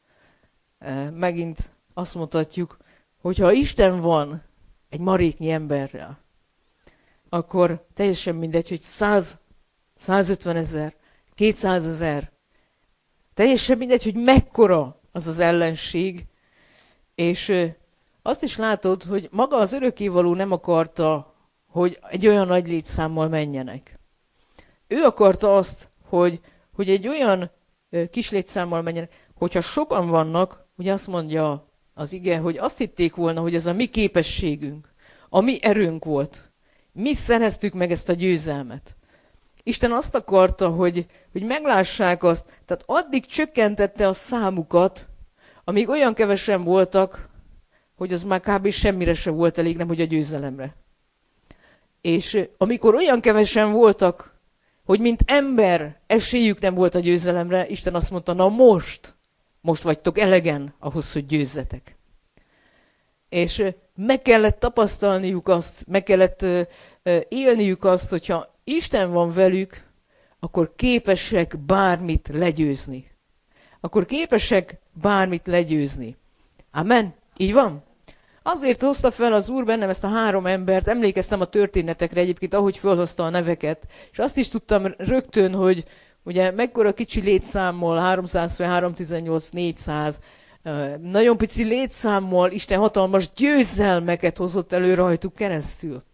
Megint azt mondhatjuk, hogyha Isten van egy maréknyi emberrel, akkor teljesen mindegy, hogy száz, százötven ezer, kétszázezer, teljesen mindegy, hogy mekkora az az ellenség, és azt is látod, hogy maga az örökkévaló nem akarta, hogy egy olyan nagy létszámmal menjenek. Ő akarta azt, hogy, hogy egy olyan kis létszámmal menjenek, hogyha sokan vannak, ugye azt mondja az ige, hogy azt hitték volna, hogy ez a mi képességünk, a mi erőnk volt. Mi szereztük meg ezt a győzelmet. Isten azt akarta, hogy, hogy meglássák azt, tehát addig csökkentette a számukat, amíg olyan kevesen voltak, hogy az már kb. Semmire se volt elég, nem hogy a győzelemre. És amikor olyan kevesen voltak, hogy mint ember esélyük nem volt a győzelemre, Isten azt mondta, na most, most vagytok elegen ahhoz, hogy győzzetek. És meg kellett tapasztalniuk azt, meg kellett élniük azt, hogyha Isten van velük, akkor képesek bármit legyőzni. Akkor képesek bármit legyőzni. Amen? Így van? Azért hozta fel az Úr bennem ezt a három embert, emlékeztem a történetekre egyébként, ahogy felhozta a neveket, és azt is tudtam rögtön, hogy ugye mekkora kicsi létszámmal, háromszáz, háromszáztizennyolc, négyszáz, nagyon pici létszámmal Isten hatalmas győzelmeket hozott elő rajtuk keresztül.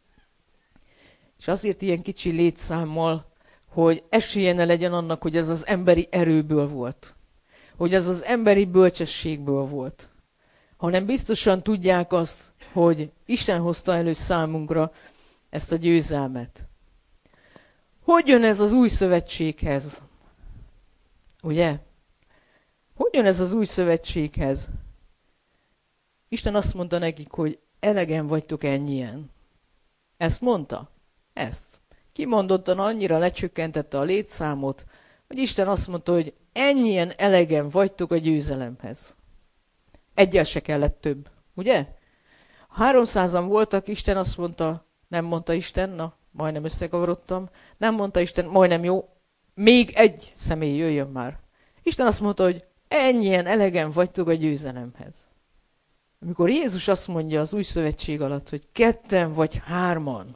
És azért ilyen kicsi létszámmal, hogy esélye ne legyen annak, hogy ez az emberi erőből volt. Hogy ez az emberi bölcsességből volt. Hanem biztosan tudják azt, hogy Isten hozta elő számunkra ezt a győzelmet. Hogy jön ez az új szövetséghez? Ugye? Hogy jön ez az új szövetséghez? Isten azt mondta nekik, hogy elegen vagytok ennyien. Ezt mondta? Ezt. Kimondottan annyira lecsökkentette a létszámot, hogy Isten azt mondta, hogy ennyien elegen vagytok a győzelemhez. Egyel se kellett több, ugye? Háromszázan voltak, Isten azt mondta, nem mondta Isten, na, majdnem összekavarodtam, nem mondta Isten, majdnem jó, még egy személy jöjjön már. Isten azt mondta, hogy ennyien elegen vagytok a győzelemhez. Amikor Jézus azt mondja az új szövetség alatt, hogy ketten vagy hárman,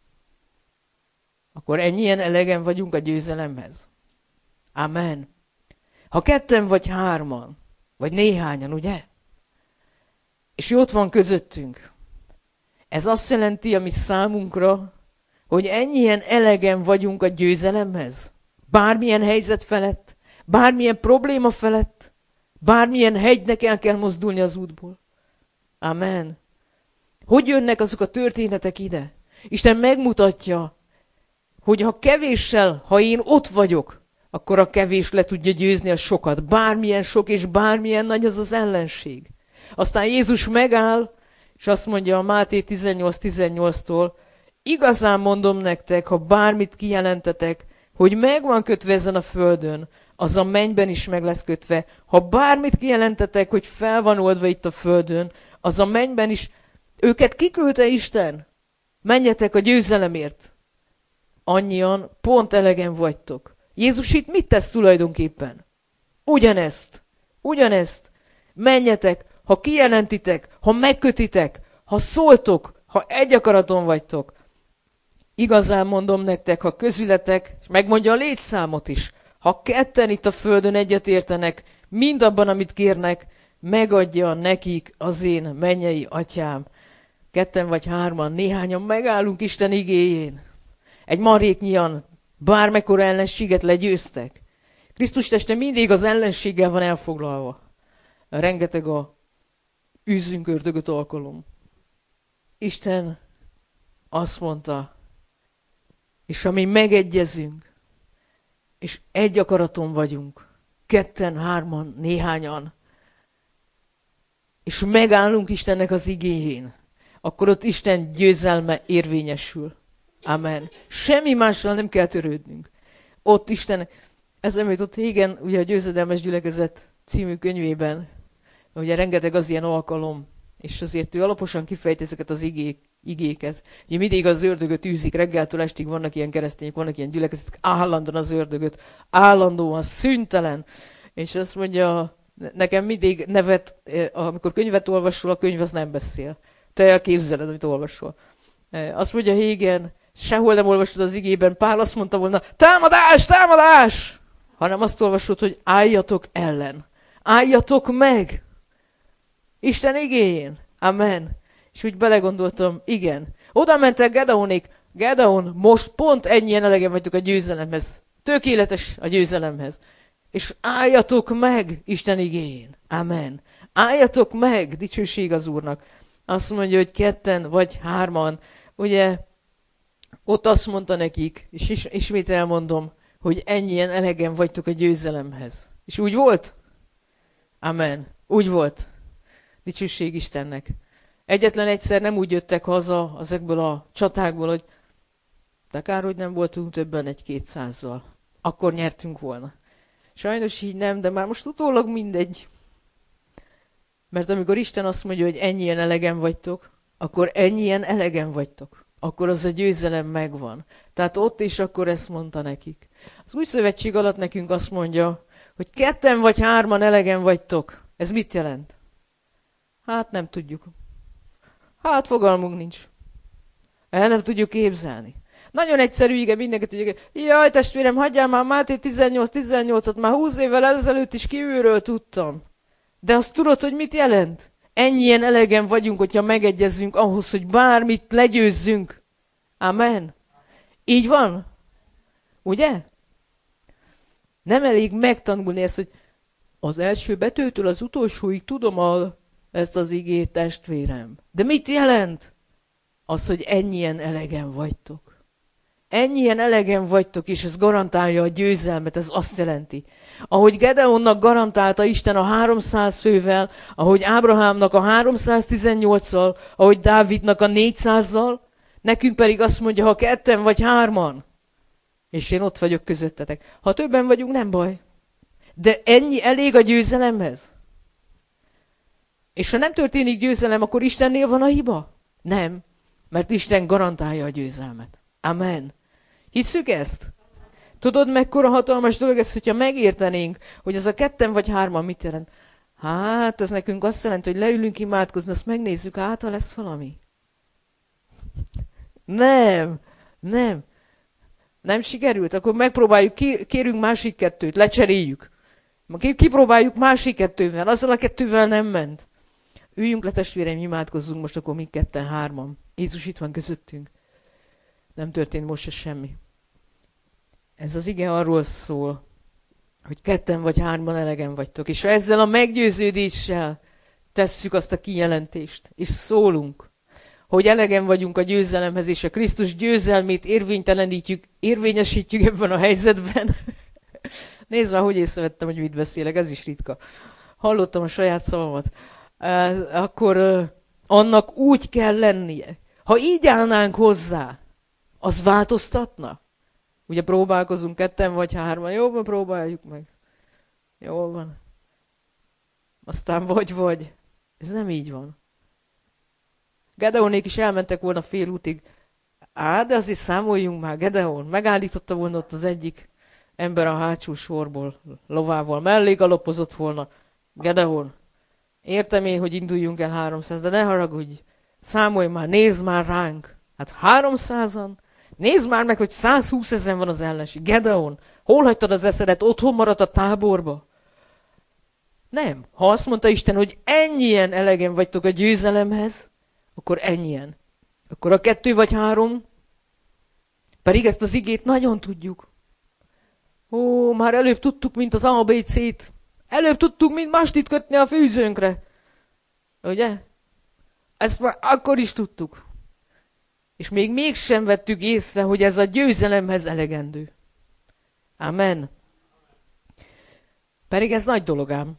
akkor ennyien elegen vagyunk a győzelemhez. Amen. Ha ketten vagy hárman, vagy néhányan, ugye? És ott van közöttünk. Ez azt jelenti, ami számunkra, hogy ennyien elegen vagyunk a győzelemhez. Bármilyen helyzet felett, bármilyen probléma felett, bármilyen hegynek el kell mozdulni az útból. Amen. Hogy jönnek azok a történetek ide? Isten megmutatja, hogy ha kevéssel, ha én ott vagyok, akkor a kevés le tudja győzni a sokat. Bármilyen sok és bármilyen nagy az az ellenség. Aztán Jézus megáll, és azt mondja a Máté tizennyolc tizennyolctól, igazán mondom nektek, ha bármit kijelentetek, hogy meg van kötve ezen a földön, az a mennyben is meg lesz kötve. Ha bármit kijelentetek, hogy fel van oldva itt a földön, az a mennyben is. Őket kiküldte Isten. Menjetek a győzelemért. Annyian pont elegen vagytok. Jézus itt mit tesz tulajdonképpen? Ugyanezt. Ugyanezt. Menjetek, ha kijelentitek, ha megkötitek, ha szóltok, ha egy akaraton vagytok. Igazán mondom nektek, ha közületek, és megmondja a létszámot is, ha ketten itt a földön egyet értenek, mindabban, amit kérnek, megadja nekik az én mennyei atyám. Ketten vagy hárman, néhányan megállunk Isten igéjén. Egy maréknyian bármekkora ellenséget legyőztek. Krisztus teste mindig az ellenséggel van elfoglalva. Rengeteg a űzzünk ördögöt alkalom. Isten azt mondta, és ha mi megegyezünk, és egy akaraton vagyunk, ketten, hárman, néhányan, és megállunk Istennek az igéjén, akkor ott Isten győzelme érvényesül. Amen. Semmi mással nem kell törődnünk. Ott Isten, ez amit ott Hégen, ugye a Győzedelmes Gyülekezet című könyvében, ugye rengeteg az ilyen alkalom, és azért ő alaposan kifejti ezeket az igék, igéket. Ugye mindig az ördögöt űzik, reggeltől estig vannak ilyen keresztények, vannak ilyen gyülekezetek, állandóan az ördögöt, állandóan, szüntelen. És azt mondja, nekem mindig nevet, amikor könyvet olvasol, a könyv az nem beszél. Te elképzeled, amit olvasol. Azt mondja Hégen, sehol nem olvasod az igében, Pál azt mondta volna, támadás, támadás! Hanem azt olvasod, hogy álljatok ellen. Álljatok meg! Isten igéjén. Amen. És úgy belegondoltam, igen. Oda mentek Gedeonék. Gedeon, most pont ennyien elegen vagytok a győzelemhez. Tökéletes a győzelemhez. És álljatok meg Isten igéjén. Amen. Álljatok meg, dicsőség az Úrnak. Azt mondja, hogy ketten vagy hárman. Ugye, ott azt mondta nekik, és is, ismét elmondom, hogy ennyien elegen vagytok a győzelemhez. És úgy volt? Amen. Úgy volt. Dicsőség Istennek. Egyetlen egyszer nem úgy jöttek haza ezekből a csatákból, hogy de kár, hogy nem voltunk többen egy-kétszázzal. Akkor nyertünk volna. Sajnos így nem, de már most utólag mindegy. Mert amikor Isten azt mondja, hogy ennyien elegen vagytok, akkor ennyien elegen vagytok. Akkor az a győzelem megvan. Tehát ott is akkor ezt mondta nekik. Az új szövetség alatt nekünk azt mondja, hogy ketten vagy hárman elegen vagytok. Ez mit jelent? Hát nem tudjuk. Hát fogalmunk nincs. El nem tudjuk képzelni. Nagyon egyszerű, igen, mindenki tudja. Jaj, testvérem, hagyjál már Máté tizennyolc tizennyolcot, már húsz évvel ezelőtt is kívülről tudtam. De azt tudod, hogy mit jelent? Ennyien elegen vagyunk, hogyha megegyezzünk ahhoz, hogy bármit legyőzzünk. Amen. Így van? Ugye? Nem elég megtanulni ezt, hogy az első betűtől az utolsóig tudom a, ezt az igét, testvérem. De mit jelent? Az, hogy ennyien elegen vagytok. Ennyien elegen vagytok, és ez garantálja a győzelmet, ez azt jelenti. Ahogy Gedeonnak garantálta Isten a háromszáz fővel, ahogy Ábrahámnak a háromszáztizennyolccal, ahogy Dávidnak a négyszázzal, nekünk pedig azt mondja, ha ketten vagy hárman, és én ott vagyok közöttetek. Ha többen vagyunk, nem baj. De ennyi elég a győzelemhez? És ha nem történik győzelem, akkor Istennél van a hiba? Nem, mert Isten garantálja a győzelmet. Amen. Hisszük ezt? Tudod, mekkora hatalmas dolog ez, hogyha megértenénk, hogy az a ketten vagy hárman mit jelent? Hát, ez nekünk azt jelenti, hogy leülünk imádkozni, azt megnézzük, hát, ha lesz valami. Nem, nem. Nem sikerült, akkor megpróbáljuk, kérünk másik kettőt, lecseréljük. Kipróbáljuk másik kettővel, azzal a kettővel nem ment. Üljünk le, testvéreim, imádkozzunk most akkor mi ketten, hárman. Jézus itt van közöttünk. Nem történt most se semmi. Ez az ige arról szól, hogy ketten vagy hárman elegen vagytok. És ha ezzel a meggyőződéssel tesszük azt a kijelentést, és szólunk, hogy elegen vagyunk a győzelemhez, és a Krisztus győzelmét érvénytelenítjük, érvényesítjük ebben a helyzetben. Nézd már, hogy észrevettem, hogy mit beszélek, ez is ritka. Hallottam a saját szavamat. Akkor annak úgy kell lennie. Ha így állnánk hozzá, az változtatna? Ugye próbálkozunk ketten vagy hárman. Jó van, próbáljuk meg. Jól van. Aztán vagy vagy. Ez nem így van. Gedeonék is elmentek volna fél útig. Á, de azért számoljunk már, Gedeon. Megállította volna ott az egyik ember a hátsó sorból, lovával. Mellé galopozott volna. Gedeon, értem én, hogy induljunk el háromszáz, de ne haragudj. Számolj már, nézd már ránk. Hát háromszázan? Nézd már meg, hogy százhúsz ezeren van az ellenség. Gedeon, hol hagytad az eszedet? Otthon maradt a táborba? Nem. Ha azt mondta Isten, hogy ennyien elegen vagytok a győzelemhez, akkor ennyien. Akkor a kettő vagy három, pedig ezt az igét nagyon tudjuk. Ó, már előbb tudtuk, mint az á bé cét. Előbb tudtuk, mint mastit kötni a fűzőnkre. Ugye? Ezt már akkor is tudtuk. És még mégsem vettük észre, hogy ez a győzelemhez elegendő. Amen. Pedig ez nagy dolog ám.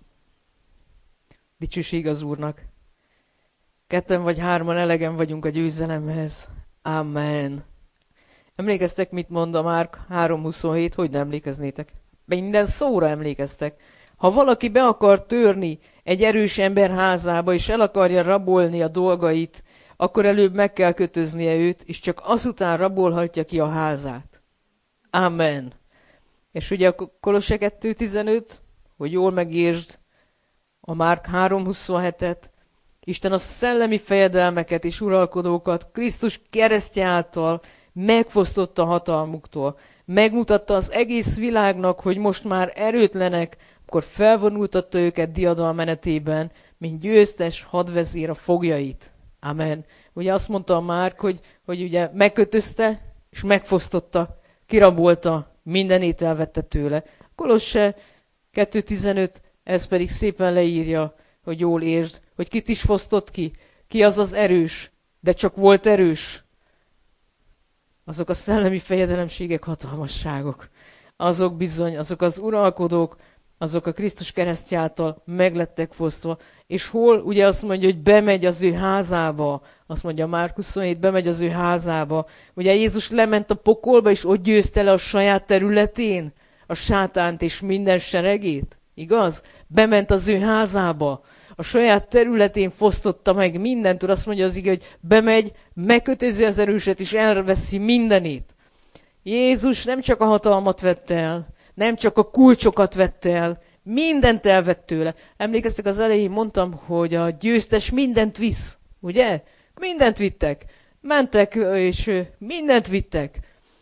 Dicsőség az Úrnak. Ketten vagy hárman elegen vagyunk a győzelemhez. Amen. Emlékeztek, mit mond a Márk három huszonhét? Hogy nem emlékeznétek? Minden szóra emlékeztek. Ha valaki be akar törni egy erős ember házába, és el akarja rabolni a dolgait, akkor előbb meg kell kötöznie őt, és csak azután rabolhatja ki a házát. Amen. És ugye a Kolosse kettő tizenöt, hogy jól megértsd a Márk három huszonhetet, Isten a szellemi fejedelmeket és uralkodókat Krisztus keresztje által megfosztotta hatalmuktól. Megmutatta az egész világnak, hogy most már erőtlenek, akkor felvonultatta őket diadal menetében, mint győztes hadvezér a foglyait. Amen. Ugye azt mondta a Márk, hogy, hogy ugye megkötözte, és megfosztotta, kirabolta, mindenét elvette tőle. Kolosse kettő tizenöt, ez pedig szépen leírja, hogy jól értsd, hogy kit is fosztott ki. Ki az az erős, de csak volt erős. Azok a szellemi fejedelemségek, hatalmasságok. Azok bizony, azok az uralkodók, azok a Krisztus keresztje által meglettek fosztva. És hol ugye azt mondja, hogy bemegy az ő házába, azt mondja Márk huszonhét, bemegy az ő házába. Ugye Jézus lement a pokolba, és ott győzte le a saját területén a sátánt és minden seregét. Igaz? Bement az ő házába. A saját területén fosztotta meg mindent. Azt mondja az ige, hogy bemegy, megkötözi az erőset, és elveszi mindenét. Jézus nem csak a hatalmat vette el, nem csak a kulcsokat vette el, mindent elvett tőle. Emlékeztek, az elején mondtam, hogy a győztes mindent visz, ugye? Mindent vittek. Mentek, és mindent vittek.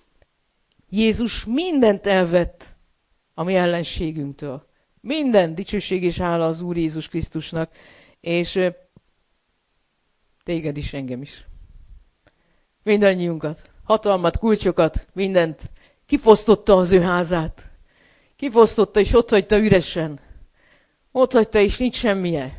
Jézus mindent elvett a mi ellenségünktől. Minden dicsőség és hála az Úr Jézus Krisztusnak, és téged is, engem is. Mindannyiunkat, hatalmat, kulcsokat, mindent. Kifosztotta az ő házát. Kifosztotta, és ott hagyta üresen. Ott hagyta, és nincs semmije.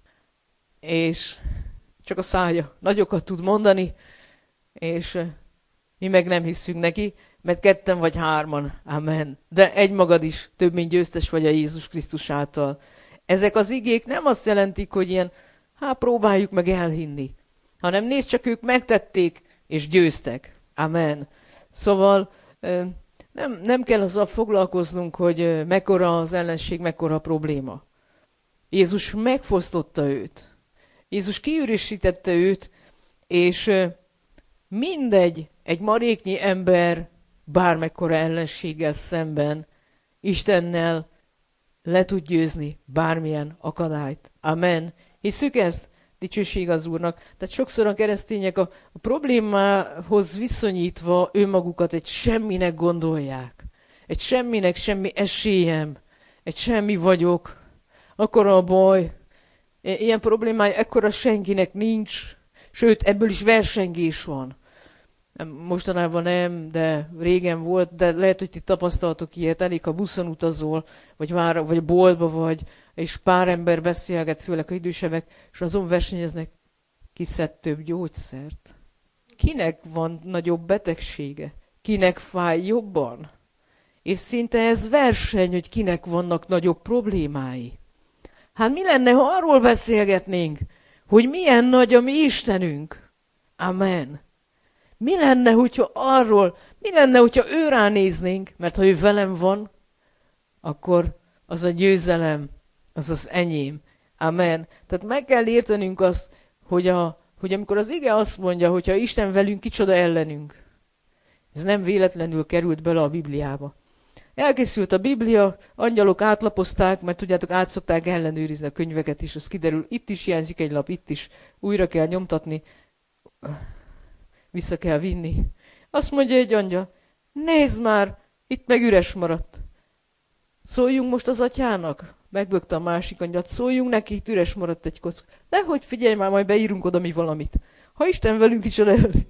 És csak a szája nagyokat tud mondani, és mi meg nem hiszünk neki, mert ketten vagy hárman, amen. De egy magad is több, mint győztes vagy a Jézus Krisztus által. Ezek az igék nem azt jelentik, hogy ilyen, hát próbáljuk meg elhinni, hanem nézd csak, ők megtették, és győztek. Amen. Szóval nem, nem kell azzal foglalkoznunk, hogy mekkora az ellenség, mekkora a probléma. Jézus megfosztotta őt. Jézus kiürösítette őt, és mindegy, egy maréknyi ember bármekkora ellenséggel szemben Istennel le tud győzni bármilyen akadályt. Amen. Hisszük ezt? Dicsőség az Úrnak. Tehát sokszor a keresztények a, a problémához viszonyítva önmagukat egy semminek gondolják. Egy semminek semmi esélyem. Egy semmi vagyok. Akkora a baj. Ilyen problémája ekkora senkinek nincs. Sőt, ebből is versengés van. Mostanában nem, de régen volt, de lehet, hogy ti tapasztaltok ilyet, elég, ha buszon utazol, vagy, vár, vagy boltba vagy, és pár ember beszélget, főleg a idősebbek, és azon versenyeznek. kiszed több gyógyszert? Kinek van nagyobb betegsége? Kinek fáj jobban? És szinte ez verseny, hogy kinek vannak nagyobb problémái. Hát mi lenne, ha arról beszélgetnénk, hogy milyen nagy a mi Istenünk? Amen. Mi lenne, hogyha arról, mi lenne, hogyha ő ránéznénk, mert ha ő velem van, akkor az a győzelem, az az enyém. Amen. Tehát meg kell értenünk azt, hogy, a, hogy amikor az ige azt mondja, hogyha Isten velünk, kicsoda ellenünk. Ez nem véletlenül került bele a Bibliába. Elkészült a Biblia, angyalok átlapozták, mert tudjátok, át szokták ellenőrizni a könyveket is, az kiderül, itt is hiányzik egy lap, itt is újra kell nyomtatni, vissza kell vinni. Azt mondja egy angyal, nézd már, itt meg üres maradt. Szóljunk most az atyának? Megbökte a másik angyalt, szóljunk neki, itt üres maradt egy kocka. Dehogy figyelj már, majd beírunk oda mi valamit. Ha Isten velünk, kicsoda elég.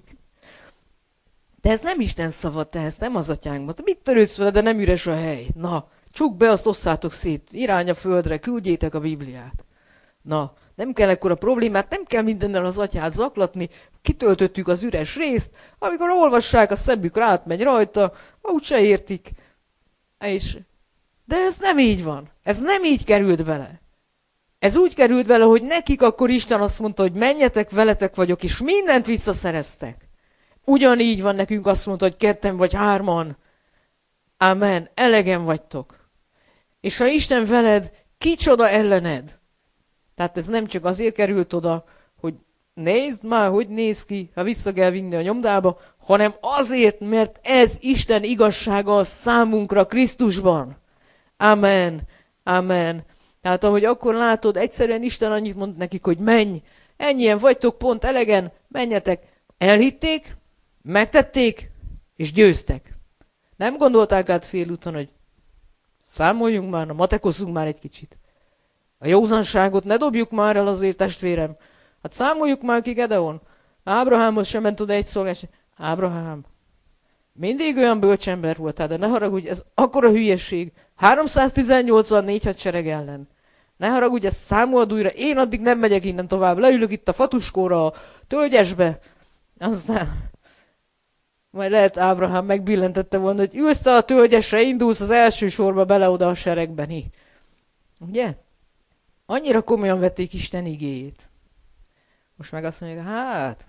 De ez nem Isten szava, te, ez nem az atyánkban. Mit törődsz vele, de nem üres a hely? Na, csukd be, azt osszátok szét, irány a földre, küldjétek a Bibliát. Na, nem kell ekkora problémát, nem kell mindennel az atyát zaklatni, kitöltöttük az üres részt, amikor olvassák, a szemük átmegy rajta, úgyse értik. És... De ez nem így van. Ez nem így került bele. Ez úgy került bele, hogy nekik akkor Isten azt mondta, hogy menjetek, veletek vagyok, és mindent visszaszereztek. Ugyanígy van nekünk, azt mondta, hogy ketten vagy hárman. Amen. Elegen vagytok. És ha Isten veled, kicsoda ellened. Tehát ez nem csak azért került oda, hogy nézd már, hogy néz ki, ha vissza kell vinni a nyomdába, hanem azért, mert ez Isten igazsága a számunkra Krisztusban. Amen. Amen. Tehát ahogy akkor látod, egyszerűen Isten annyit mond nekik, hogy menj, ennyien vagytok, pont elegen, menjetek. Elhitték, megtették, és győztek. Nem gondolták át félúton, hogy számoljunk már, na matekozzunk már egy kicsit. A józanságot ne dobjuk már el azért, testvérem. Hát számoljuk már ki Gedeon. Ábrahámhoz sem ment oda egy szolgás. Ábrahám, mindig olyan bölcsember voltál, de ne haragudj, ez akkora hülyeség. háromszáztizennyolcvan négy hadsereg ellen. Ne haragudj, ezt számold újra, én addig nem megyek innen tovább. Leülök itt a fatuskóra, a tölgyesbe. Aztán majd lehet Ábrahám megbillentette volna, hogy ülsz te a tölgyesre, indulsz az első sorba bele oda a seregbeni. Ugye? Annyira komolyan vették Isten igéjét. Most meg azt mondják, hát,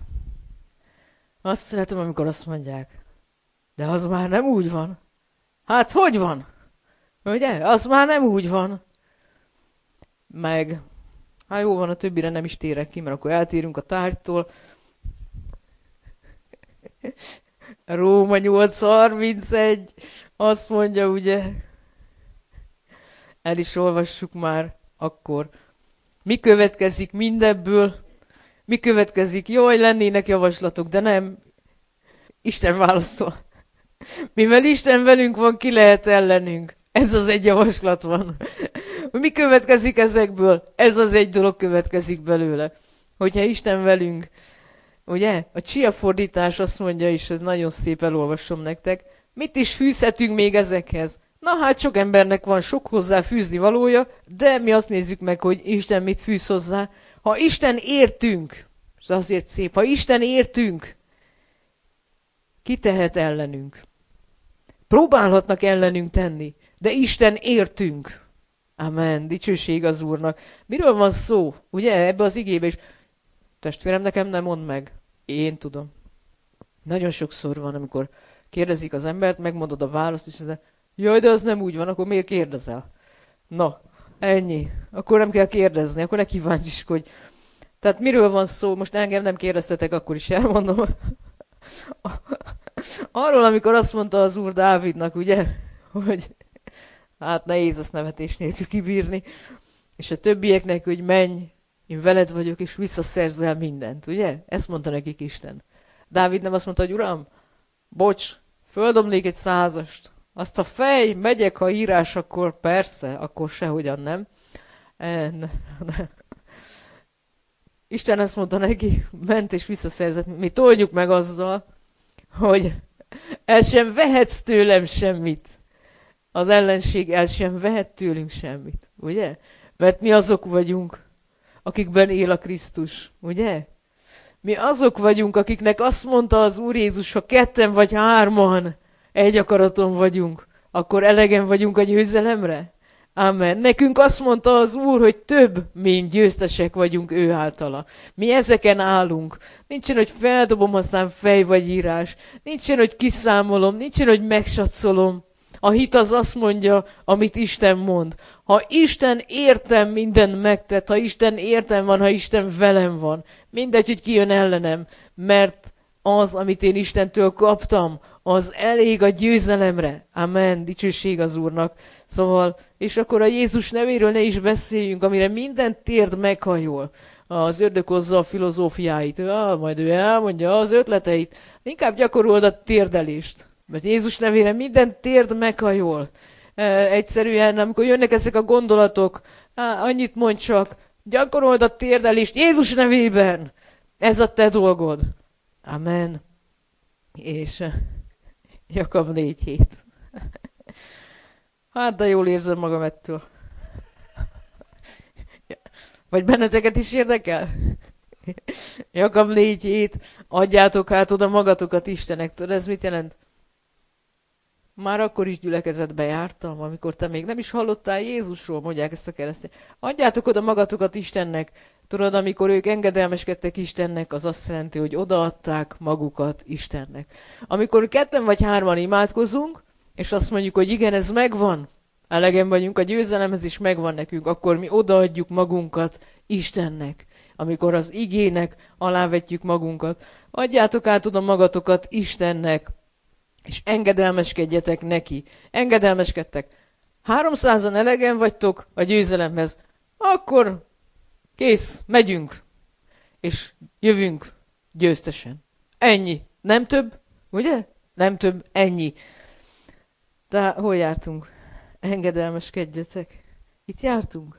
azt szeretem, amikor azt mondják, de az már nem úgy van. Hát hogy van? Ugye? Az már nem úgy van. Meg, hát jó van, a többire nem is térek ki, mert akkor eltérünk a tárgytól. Róma nyolc harmincegy azt mondja, ugye, el is olvassuk már akkor. Mi következik mindebből? Mi következik? Jaj, lennének javaslatok, de nem. Isten válaszol. Mivel Isten velünk van, ki lehet ellenünk? Ez az egy javaslat van. Mi következik ezekből? Ez az egy dolog következik belőle. Hogyha Isten velünk, ugye? A Csia fordítás azt mondja, és ez nagyon szép, elolvasom nektek. Mit is fűzhetünk még ezekhez? Na hát sok embernek van sok hozzá fűzni valója, de mi azt nézzük meg, hogy Isten mit fűz hozzá. Ha Isten értünk, és azért szép, ha Isten értünk, ki tehet ellenünk? Próbálhatnak ellenünk tenni, de Isten értünk. Amen, dicsőség az Úrnak. Miről van szó? Ugye, ebbe az igébe is. Testvérem, nekem nem mondd meg. Én tudom. Nagyon sokszor van, amikor kérdezik az embert, megmondod a választ, és azt mondja, jaj, de az nem úgy van, akkor miért kérdezel? Na, ennyi. Akkor nem kell kérdezni, akkor ne kíváncsiskodj. Tehát miről van szó? Most engem nem kérdeztetek, akkor is elmondom. Arról, amikor azt mondta az Úr Dávidnak, ugye, hogy hát nehéz azt nevetés nélkül kibírni, és a többieknek, hogy menj, én veled vagyok, és visszaszerzel mindent, ugye? Ezt mondta nekik Isten. Dávid nem azt mondta, hogy Uram, bocs, földomnék egy százast. Azt a fej, megyek, ha írás, akkor persze, akkor sehogyan nem. E, ne, ne. Isten ezt mondta neki, ment és visszaszerzett. Mi toldjuk meg azzal, hogy el sem vehetsz tőlem semmit. Az ellenség el sem vehet tőlünk semmit, ugye? Mert mi azok vagyunk, akikben él a Krisztus, ugye? Mi azok vagyunk, akiknek azt mondta az Úr Jézus, ha ketten vagy hárman egy akaraton vagyunk, akkor elegen vagyunk a győzelemre. Amen. Nekünk azt mondta az Úr, hogy több, mint győztesek vagyunk ő általa. Mi ezeken állunk. Nincsen, hogy feldobom, aztán fej vagy írás. Nincsen, hogy kiszámolom. Nincsen, hogy megsatszolom. A hit az azt mondja, amit Isten mond. Ha Isten értem, minden megtett. Ha Isten értem van, ha Isten velem van. Mindegy, hogy ki jön ellenem. Mert az, amit én Istentől kaptam, az elég a győzelemre. Amen. Dicsőség az Úrnak. Szóval, és akkor a Jézus nevéről ne is beszéljünk, amire minden térd meghajol. Az ördög hozza a filozófiáit. Ah, majd ő elmondja az ötleteit. Inkább gyakorold a térdelést. Mert Jézus nevére minden térd meghajol. E, egyszerűen, amikor jönnek ezek a gondolatok, á, annyit mondj csak, gyakorold a térdelést Jézus nevében. Ez a te dolgod. Amen. És Jakab négy hét. Hát, de jól érzem magam ettől. Vagy benneteket is érdekel? Jakab négy hét. Adjátok hát oda magatokat Istennek. Tudod, ez mit jelent? Már akkor is gyülekezetbe jártam, amikor te még nem is hallottál Jézusról, mondják ezt a keresztény. Adjátok oda magatokat Istennek. Tudod, amikor ők engedelmeskedtek Istennek, az azt jelenti, hogy odaadták magukat Istennek. Amikor ketten vagy hárman imádkozunk, és azt mondjuk, hogy igen, ez megvan, elegen vagyunk, a győzelemhez is megvan nekünk, akkor mi odaadjuk magunkat Istennek. Amikor az igének alávetjük magunkat. Adjátok át oda magatokat Istennek, és engedelmeskedjetek neki. Engedelmeskedtek. Háromszázan elegen vagytok a győzelemhez. Akkor kész, megyünk. És jövünk győztesen. Ennyi. Nem több, ugye? Nem több, ennyi. De hol jártunk? Engedelmeskedjetek. Itt jártunk.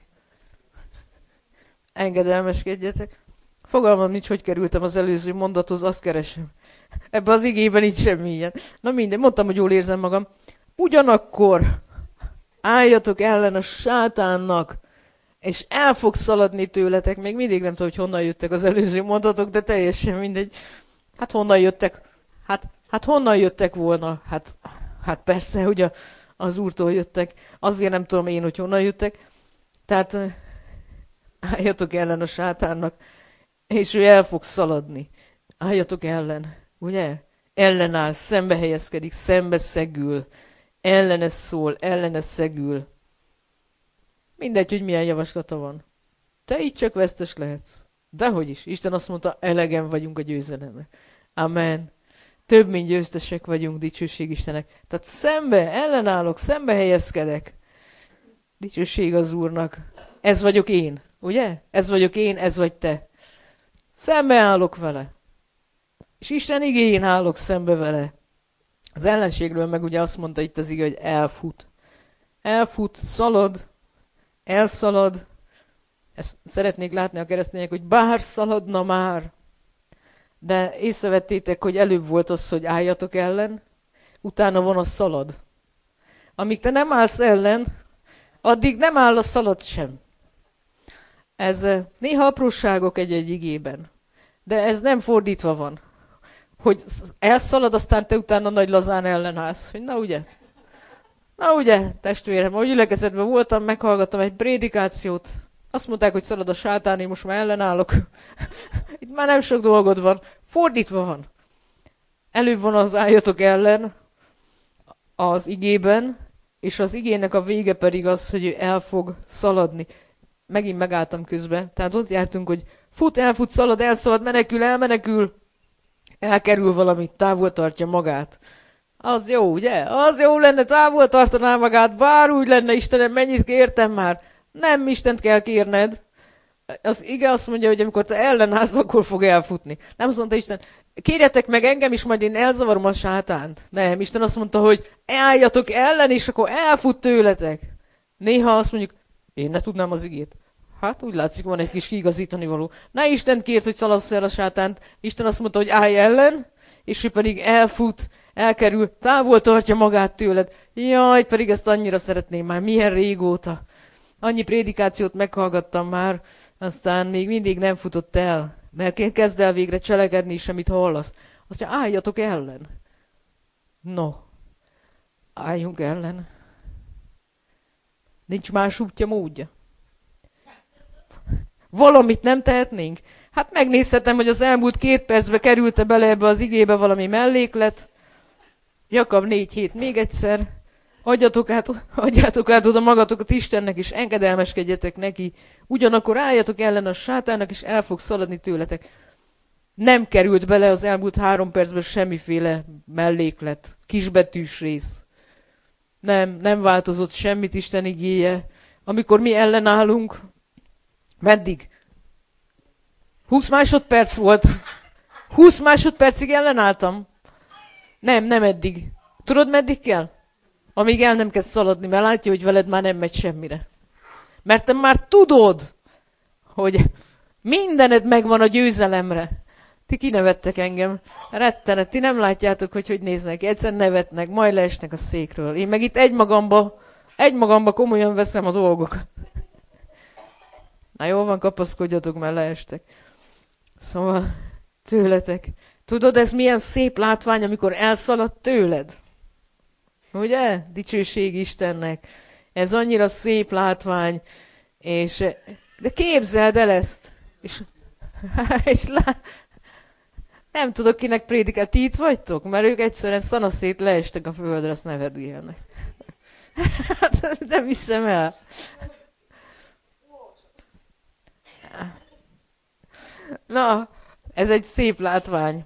Engedelmeskedjetek. Fogalmam nincs, hogy kerültem az előző mondathoz, azt keresem. Ebben az igében nincs semmi ilyen. Na minden, mondtam, hogy jól érzem magam. Ugyanakkor álljatok ellen a sátánnak, és el fog szaladni tőletek. Még mindig nem tudom, hogy honnan jöttek az előző mondatok, de teljesen mindegy. Hát honnan jöttek? Hát, hát honnan jöttek volna? Hát, hát persze, hogy a, az Úrtól jöttek. Azért nem tudom én, hogy honnan jöttek. Tehát álljatok ellen a sátánnak, és ő el fog szaladni. Álljatok ellen, ugye? Ellenáll, szembe helyezkedik, szembe szegül, ellene szól, ellene szegül. Mindegy, hogy milyen javaslata van. Te így csak vesztes lehetsz. Dehogy is. Isten azt mondta, elegen vagyunk a győzelemre. Amen. Több, mint győztesek vagyunk, dicsőség Istennek. Tehát szembe, ellenállok, szembe helyezkedek. Dicsőség az Úrnak. Ez vagyok én, ugye? Ez vagyok én, ez vagy te. Szembe állok vele. És Isten igéjén állok szembe vele. Az ellenségről meg ugye azt mondta itt az ige, hogy elfut. Elfut, szalad, elszalad. Ezt szeretnék látni a keresztények, hogy bár szaladna már. De észrevettétek, hogy előbb volt az, hogy álljatok ellen, utána van a szalad. Amíg te nem állsz ellen, addig nem áll a szalad sem. Ez néha apróságok egy-egy igében. De ez nem fordítva van. Hogy elszalad, aztán te utána nagy lazán ellenállsz. Hogy na ugye? Na ugye, testvérem, ahogy gyülekezetben voltam, meghallgattam egy prédikációt. Azt mondták, hogy szalad a sátán, én most már ellenállok. Itt már nem sok dolgod van. Fordítva van. Előbb van az álljatok ellen az igében, és az igének a vége pedig az, hogy ő el fog szaladni. Megint megálltam közben. Tehát ott jártunk, hogy fut, elfut, szalad, elszalad, menekül, elmenekül. Elkerül valamit, távol tartja magát. Az jó, ugye? Az jó lenne, távol tartaná magát, bár úgy lenne, Istenem, mennyit kértem már. Nem Istent kell kérned. Az ige azt mondja, hogy amikor te ellenállsz, akkor fog elfutni. Nem azt mondta Isten, kérjetek meg engem is, majd én elzavarom a sátánt. Nem, Isten azt mondta, hogy álljatok ellen, és akkor elfut tőletek. Néha azt mondjuk, én ne tudnám az igét. Hát úgy látszik, van egy kis kiigazítani való. Ne Isten kért, hogy szalasz el a sátánt. Isten azt mondta, hogy állj ellen, és ő pedig elfut, elkerül, távol tartja magát tőled. Jaj, pedig ezt annyira szeretném már, milyen régóta. Annyi prédikációt meghallgattam már, aztán még mindig nem futott el. Mert kezd el végre cselekedni is, amit hallasz. Azt mondja, álljatok ellen. No, álljunk ellen. Nincs más útja, módja. Valamit nem tehetnénk? Hát megnézhetem, hogy az elmúlt két percbe került-e bele ebbe az igébe valami melléklet. Jakab négy hét még egyszer. Adjatok át, adjátok át oda magatokat Istennek, és engedelmeskedjetek neki. Ugyanakkor álljatok ellen a sátának, és el fog szaladni tőletek. Nem került bele az elmúlt három percben semmiféle melléklet, kisbetűs rész. Nem, nem változott semmit Isten igéje. Amikor mi ellenállunk, meddig? húsz másodperc volt. húsz másodpercig ellenálltam. Nem, nem eddig. Tudod, meddig kell? Amíg el nem kezd szaladni, mert látja, hogy veled már nem megy semmire. Mert te már tudod, hogy mindened megvan a győzelemre. Ti kinevettek engem. Rettenet, ti nem látjátok, hogy hogy néznek. Egyszerűen nevetnek, majd leesnek a székről. Én meg itt egymagamba, egymagamba komolyan veszem a dolgokat. Na jól van, kapaszkodjatok, mert leestek. Szóval tőletek. Tudod, ez milyen szép látvány, amikor elszalad tőled? Ugye? Dicsőség Istennek. Ez annyira szép látvány. És, de képzeld el ezt. És, és lá... Nem tudok, kinek prédikál. Ti itt vagytok? Mert ők egyszerűen szanaszét leestek a földre, azt nevetgélnek. Hát nem hiszem el. Na, ez egy szép látvány.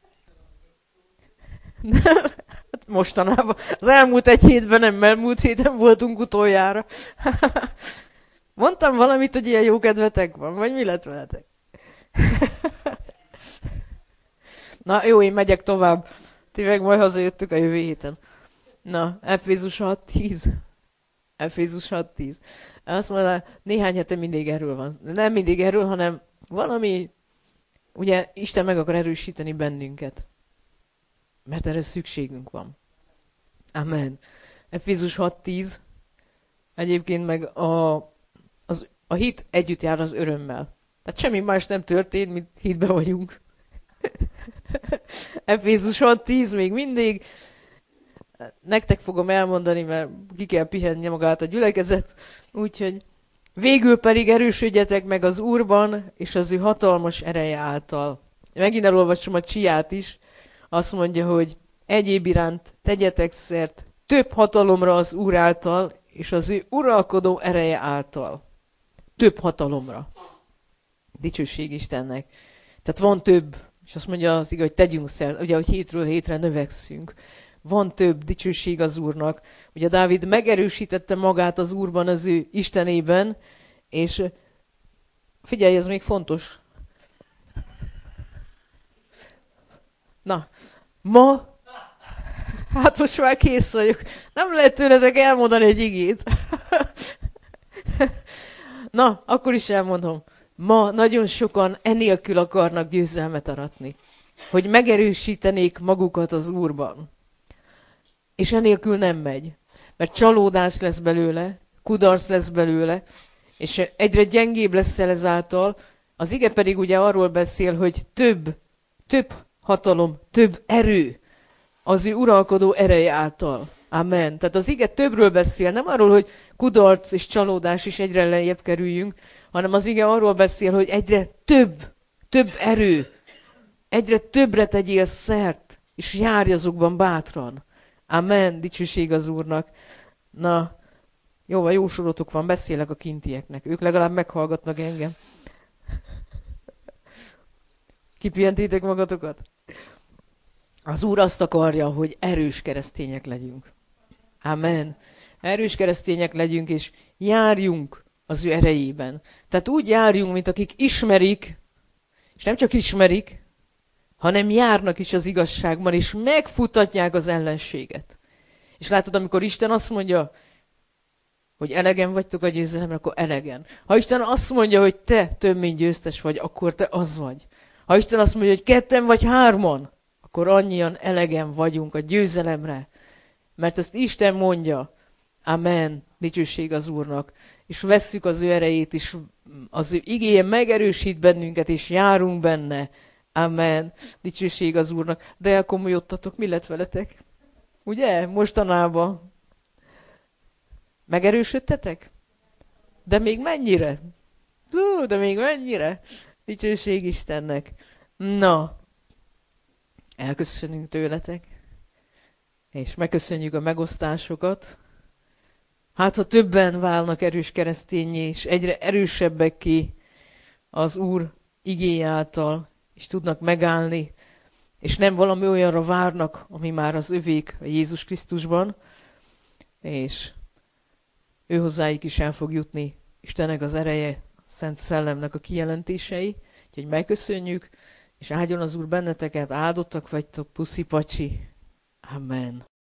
Mostanában. Az elmúlt egy hétben nem, mert múlt héten voltunk utoljára. Mondtam valamit, hogy ilyen jó kedvetek van, vagy mi lett veletek? Na jó, én megyek tovább. Ti meg majd hazajöttök a jövő héten. Na, Efézus hat tíz. Efézus hat tíz. Azt mondja, néhány hete mindig erről van. Nem mindig erről, hanem valami, ugye Isten meg akar erősíteni bennünket. Mert erre szükségünk van. Amen. Efézus hat tíz. Egyébként meg a, az, a hit együtt jár az örömmel. Tehát semmi más nem történt, mint hitbe vagyunk. Efézus hat tíz még mindig. Nektek fogom elmondani, mert ki kell pihenni magát a gyülekezet. Úgyhogy végül pedig erősödjetek meg az Úrban, és az ő hatalmas ereje által. Megint elolvasom a csiát is. Azt mondja, hogy egyéb iránt tegyetek szert több hatalomra az Úr által, és az ő uralkodó ereje által. Több hatalomra. Dicsőség Istennek. Tehát van több, és azt mondja az igaz, hogy tegyünk szert, ugye, hogy hétről hétre növekszünk. Van több dicsőség az Úrnak. Ugye Dávid megerősítette magát az Úrban, az ő Istenében, és figyelj, ez még fontos. Na, ma, hát most már kész vagyok. Nem lehet tőletek elmondani egy igét. Na, akkor is elmondom. Ma nagyon sokan enélkül akarnak győzelmet aratni. Hogy megerősítenék magukat az Úrban. És enélkül nem megy. Mert csalódás lesz belőle, kudarc lesz belőle, és egyre gyengébb lesz ezáltal. Az ige pedig ugye arról beszél, hogy több, több hatalom, több erő az ő uralkodó ereje által. Amen. Tehát az ige többről beszél, nem arról, hogy kudarc és csalódás is egyre lejjebb kerüljünk, hanem az ige arról beszél, hogy egyre több, több erő, egyre többre tegyél szert, és járj azokban bátran. Amen. Dicsőség az Úrnak. Na, jó, van, jó sorotok van, beszélek a kintieknek. Ők legalább meghallgatnak engem. Kipihentétek magatokat? Az Úr azt akarja, hogy erős keresztények legyünk. Amen. Erős keresztények legyünk, és járjunk az ő erejében. Tehát úgy járjunk, mint akik ismerik, és nem csak ismerik, hanem járnak is az igazságban, és megfutatják az ellenséget. És látod, amikor Isten azt mondja, hogy elegen vagytok a győzelemre, akkor elegen. Ha Isten azt mondja, hogy te több mint győztes vagy, akkor te az vagy. Ha Isten azt mondja, hogy ketten vagy hárman, akkor annyian elegen vagyunk a győzelemre. Mert ezt Isten mondja. Amen. Dicsőség az Úrnak. És vesszük az ő erejét, és az ő igéje megerősít bennünket, és járunk benne. Amen. Dicsőség az Úrnak. De elkomolyodtatok, mi lett veletek? Ugye? Mostanában. Megerősödtetek? De még mennyire? Hú, de még mennyire? Dicsőség Istennek. Na, elköszönünk tőletek, és megköszönjük a megosztásokat. Hát, ha többen válnak erős keresztényé, és egyre erősebbek ki az Úr igéje által, és tudnak megállni, és nem valami olyanra várnak, ami már az övék a Jézus Krisztusban, és ő hozzájuk is el fog jutni Istennek az ereje, a Szent Szellemnek a kijelentései, úgyhogy megköszönjük, és áldjon az Úr benneteket, áldottak vagytok, puszi pacsi. Amen.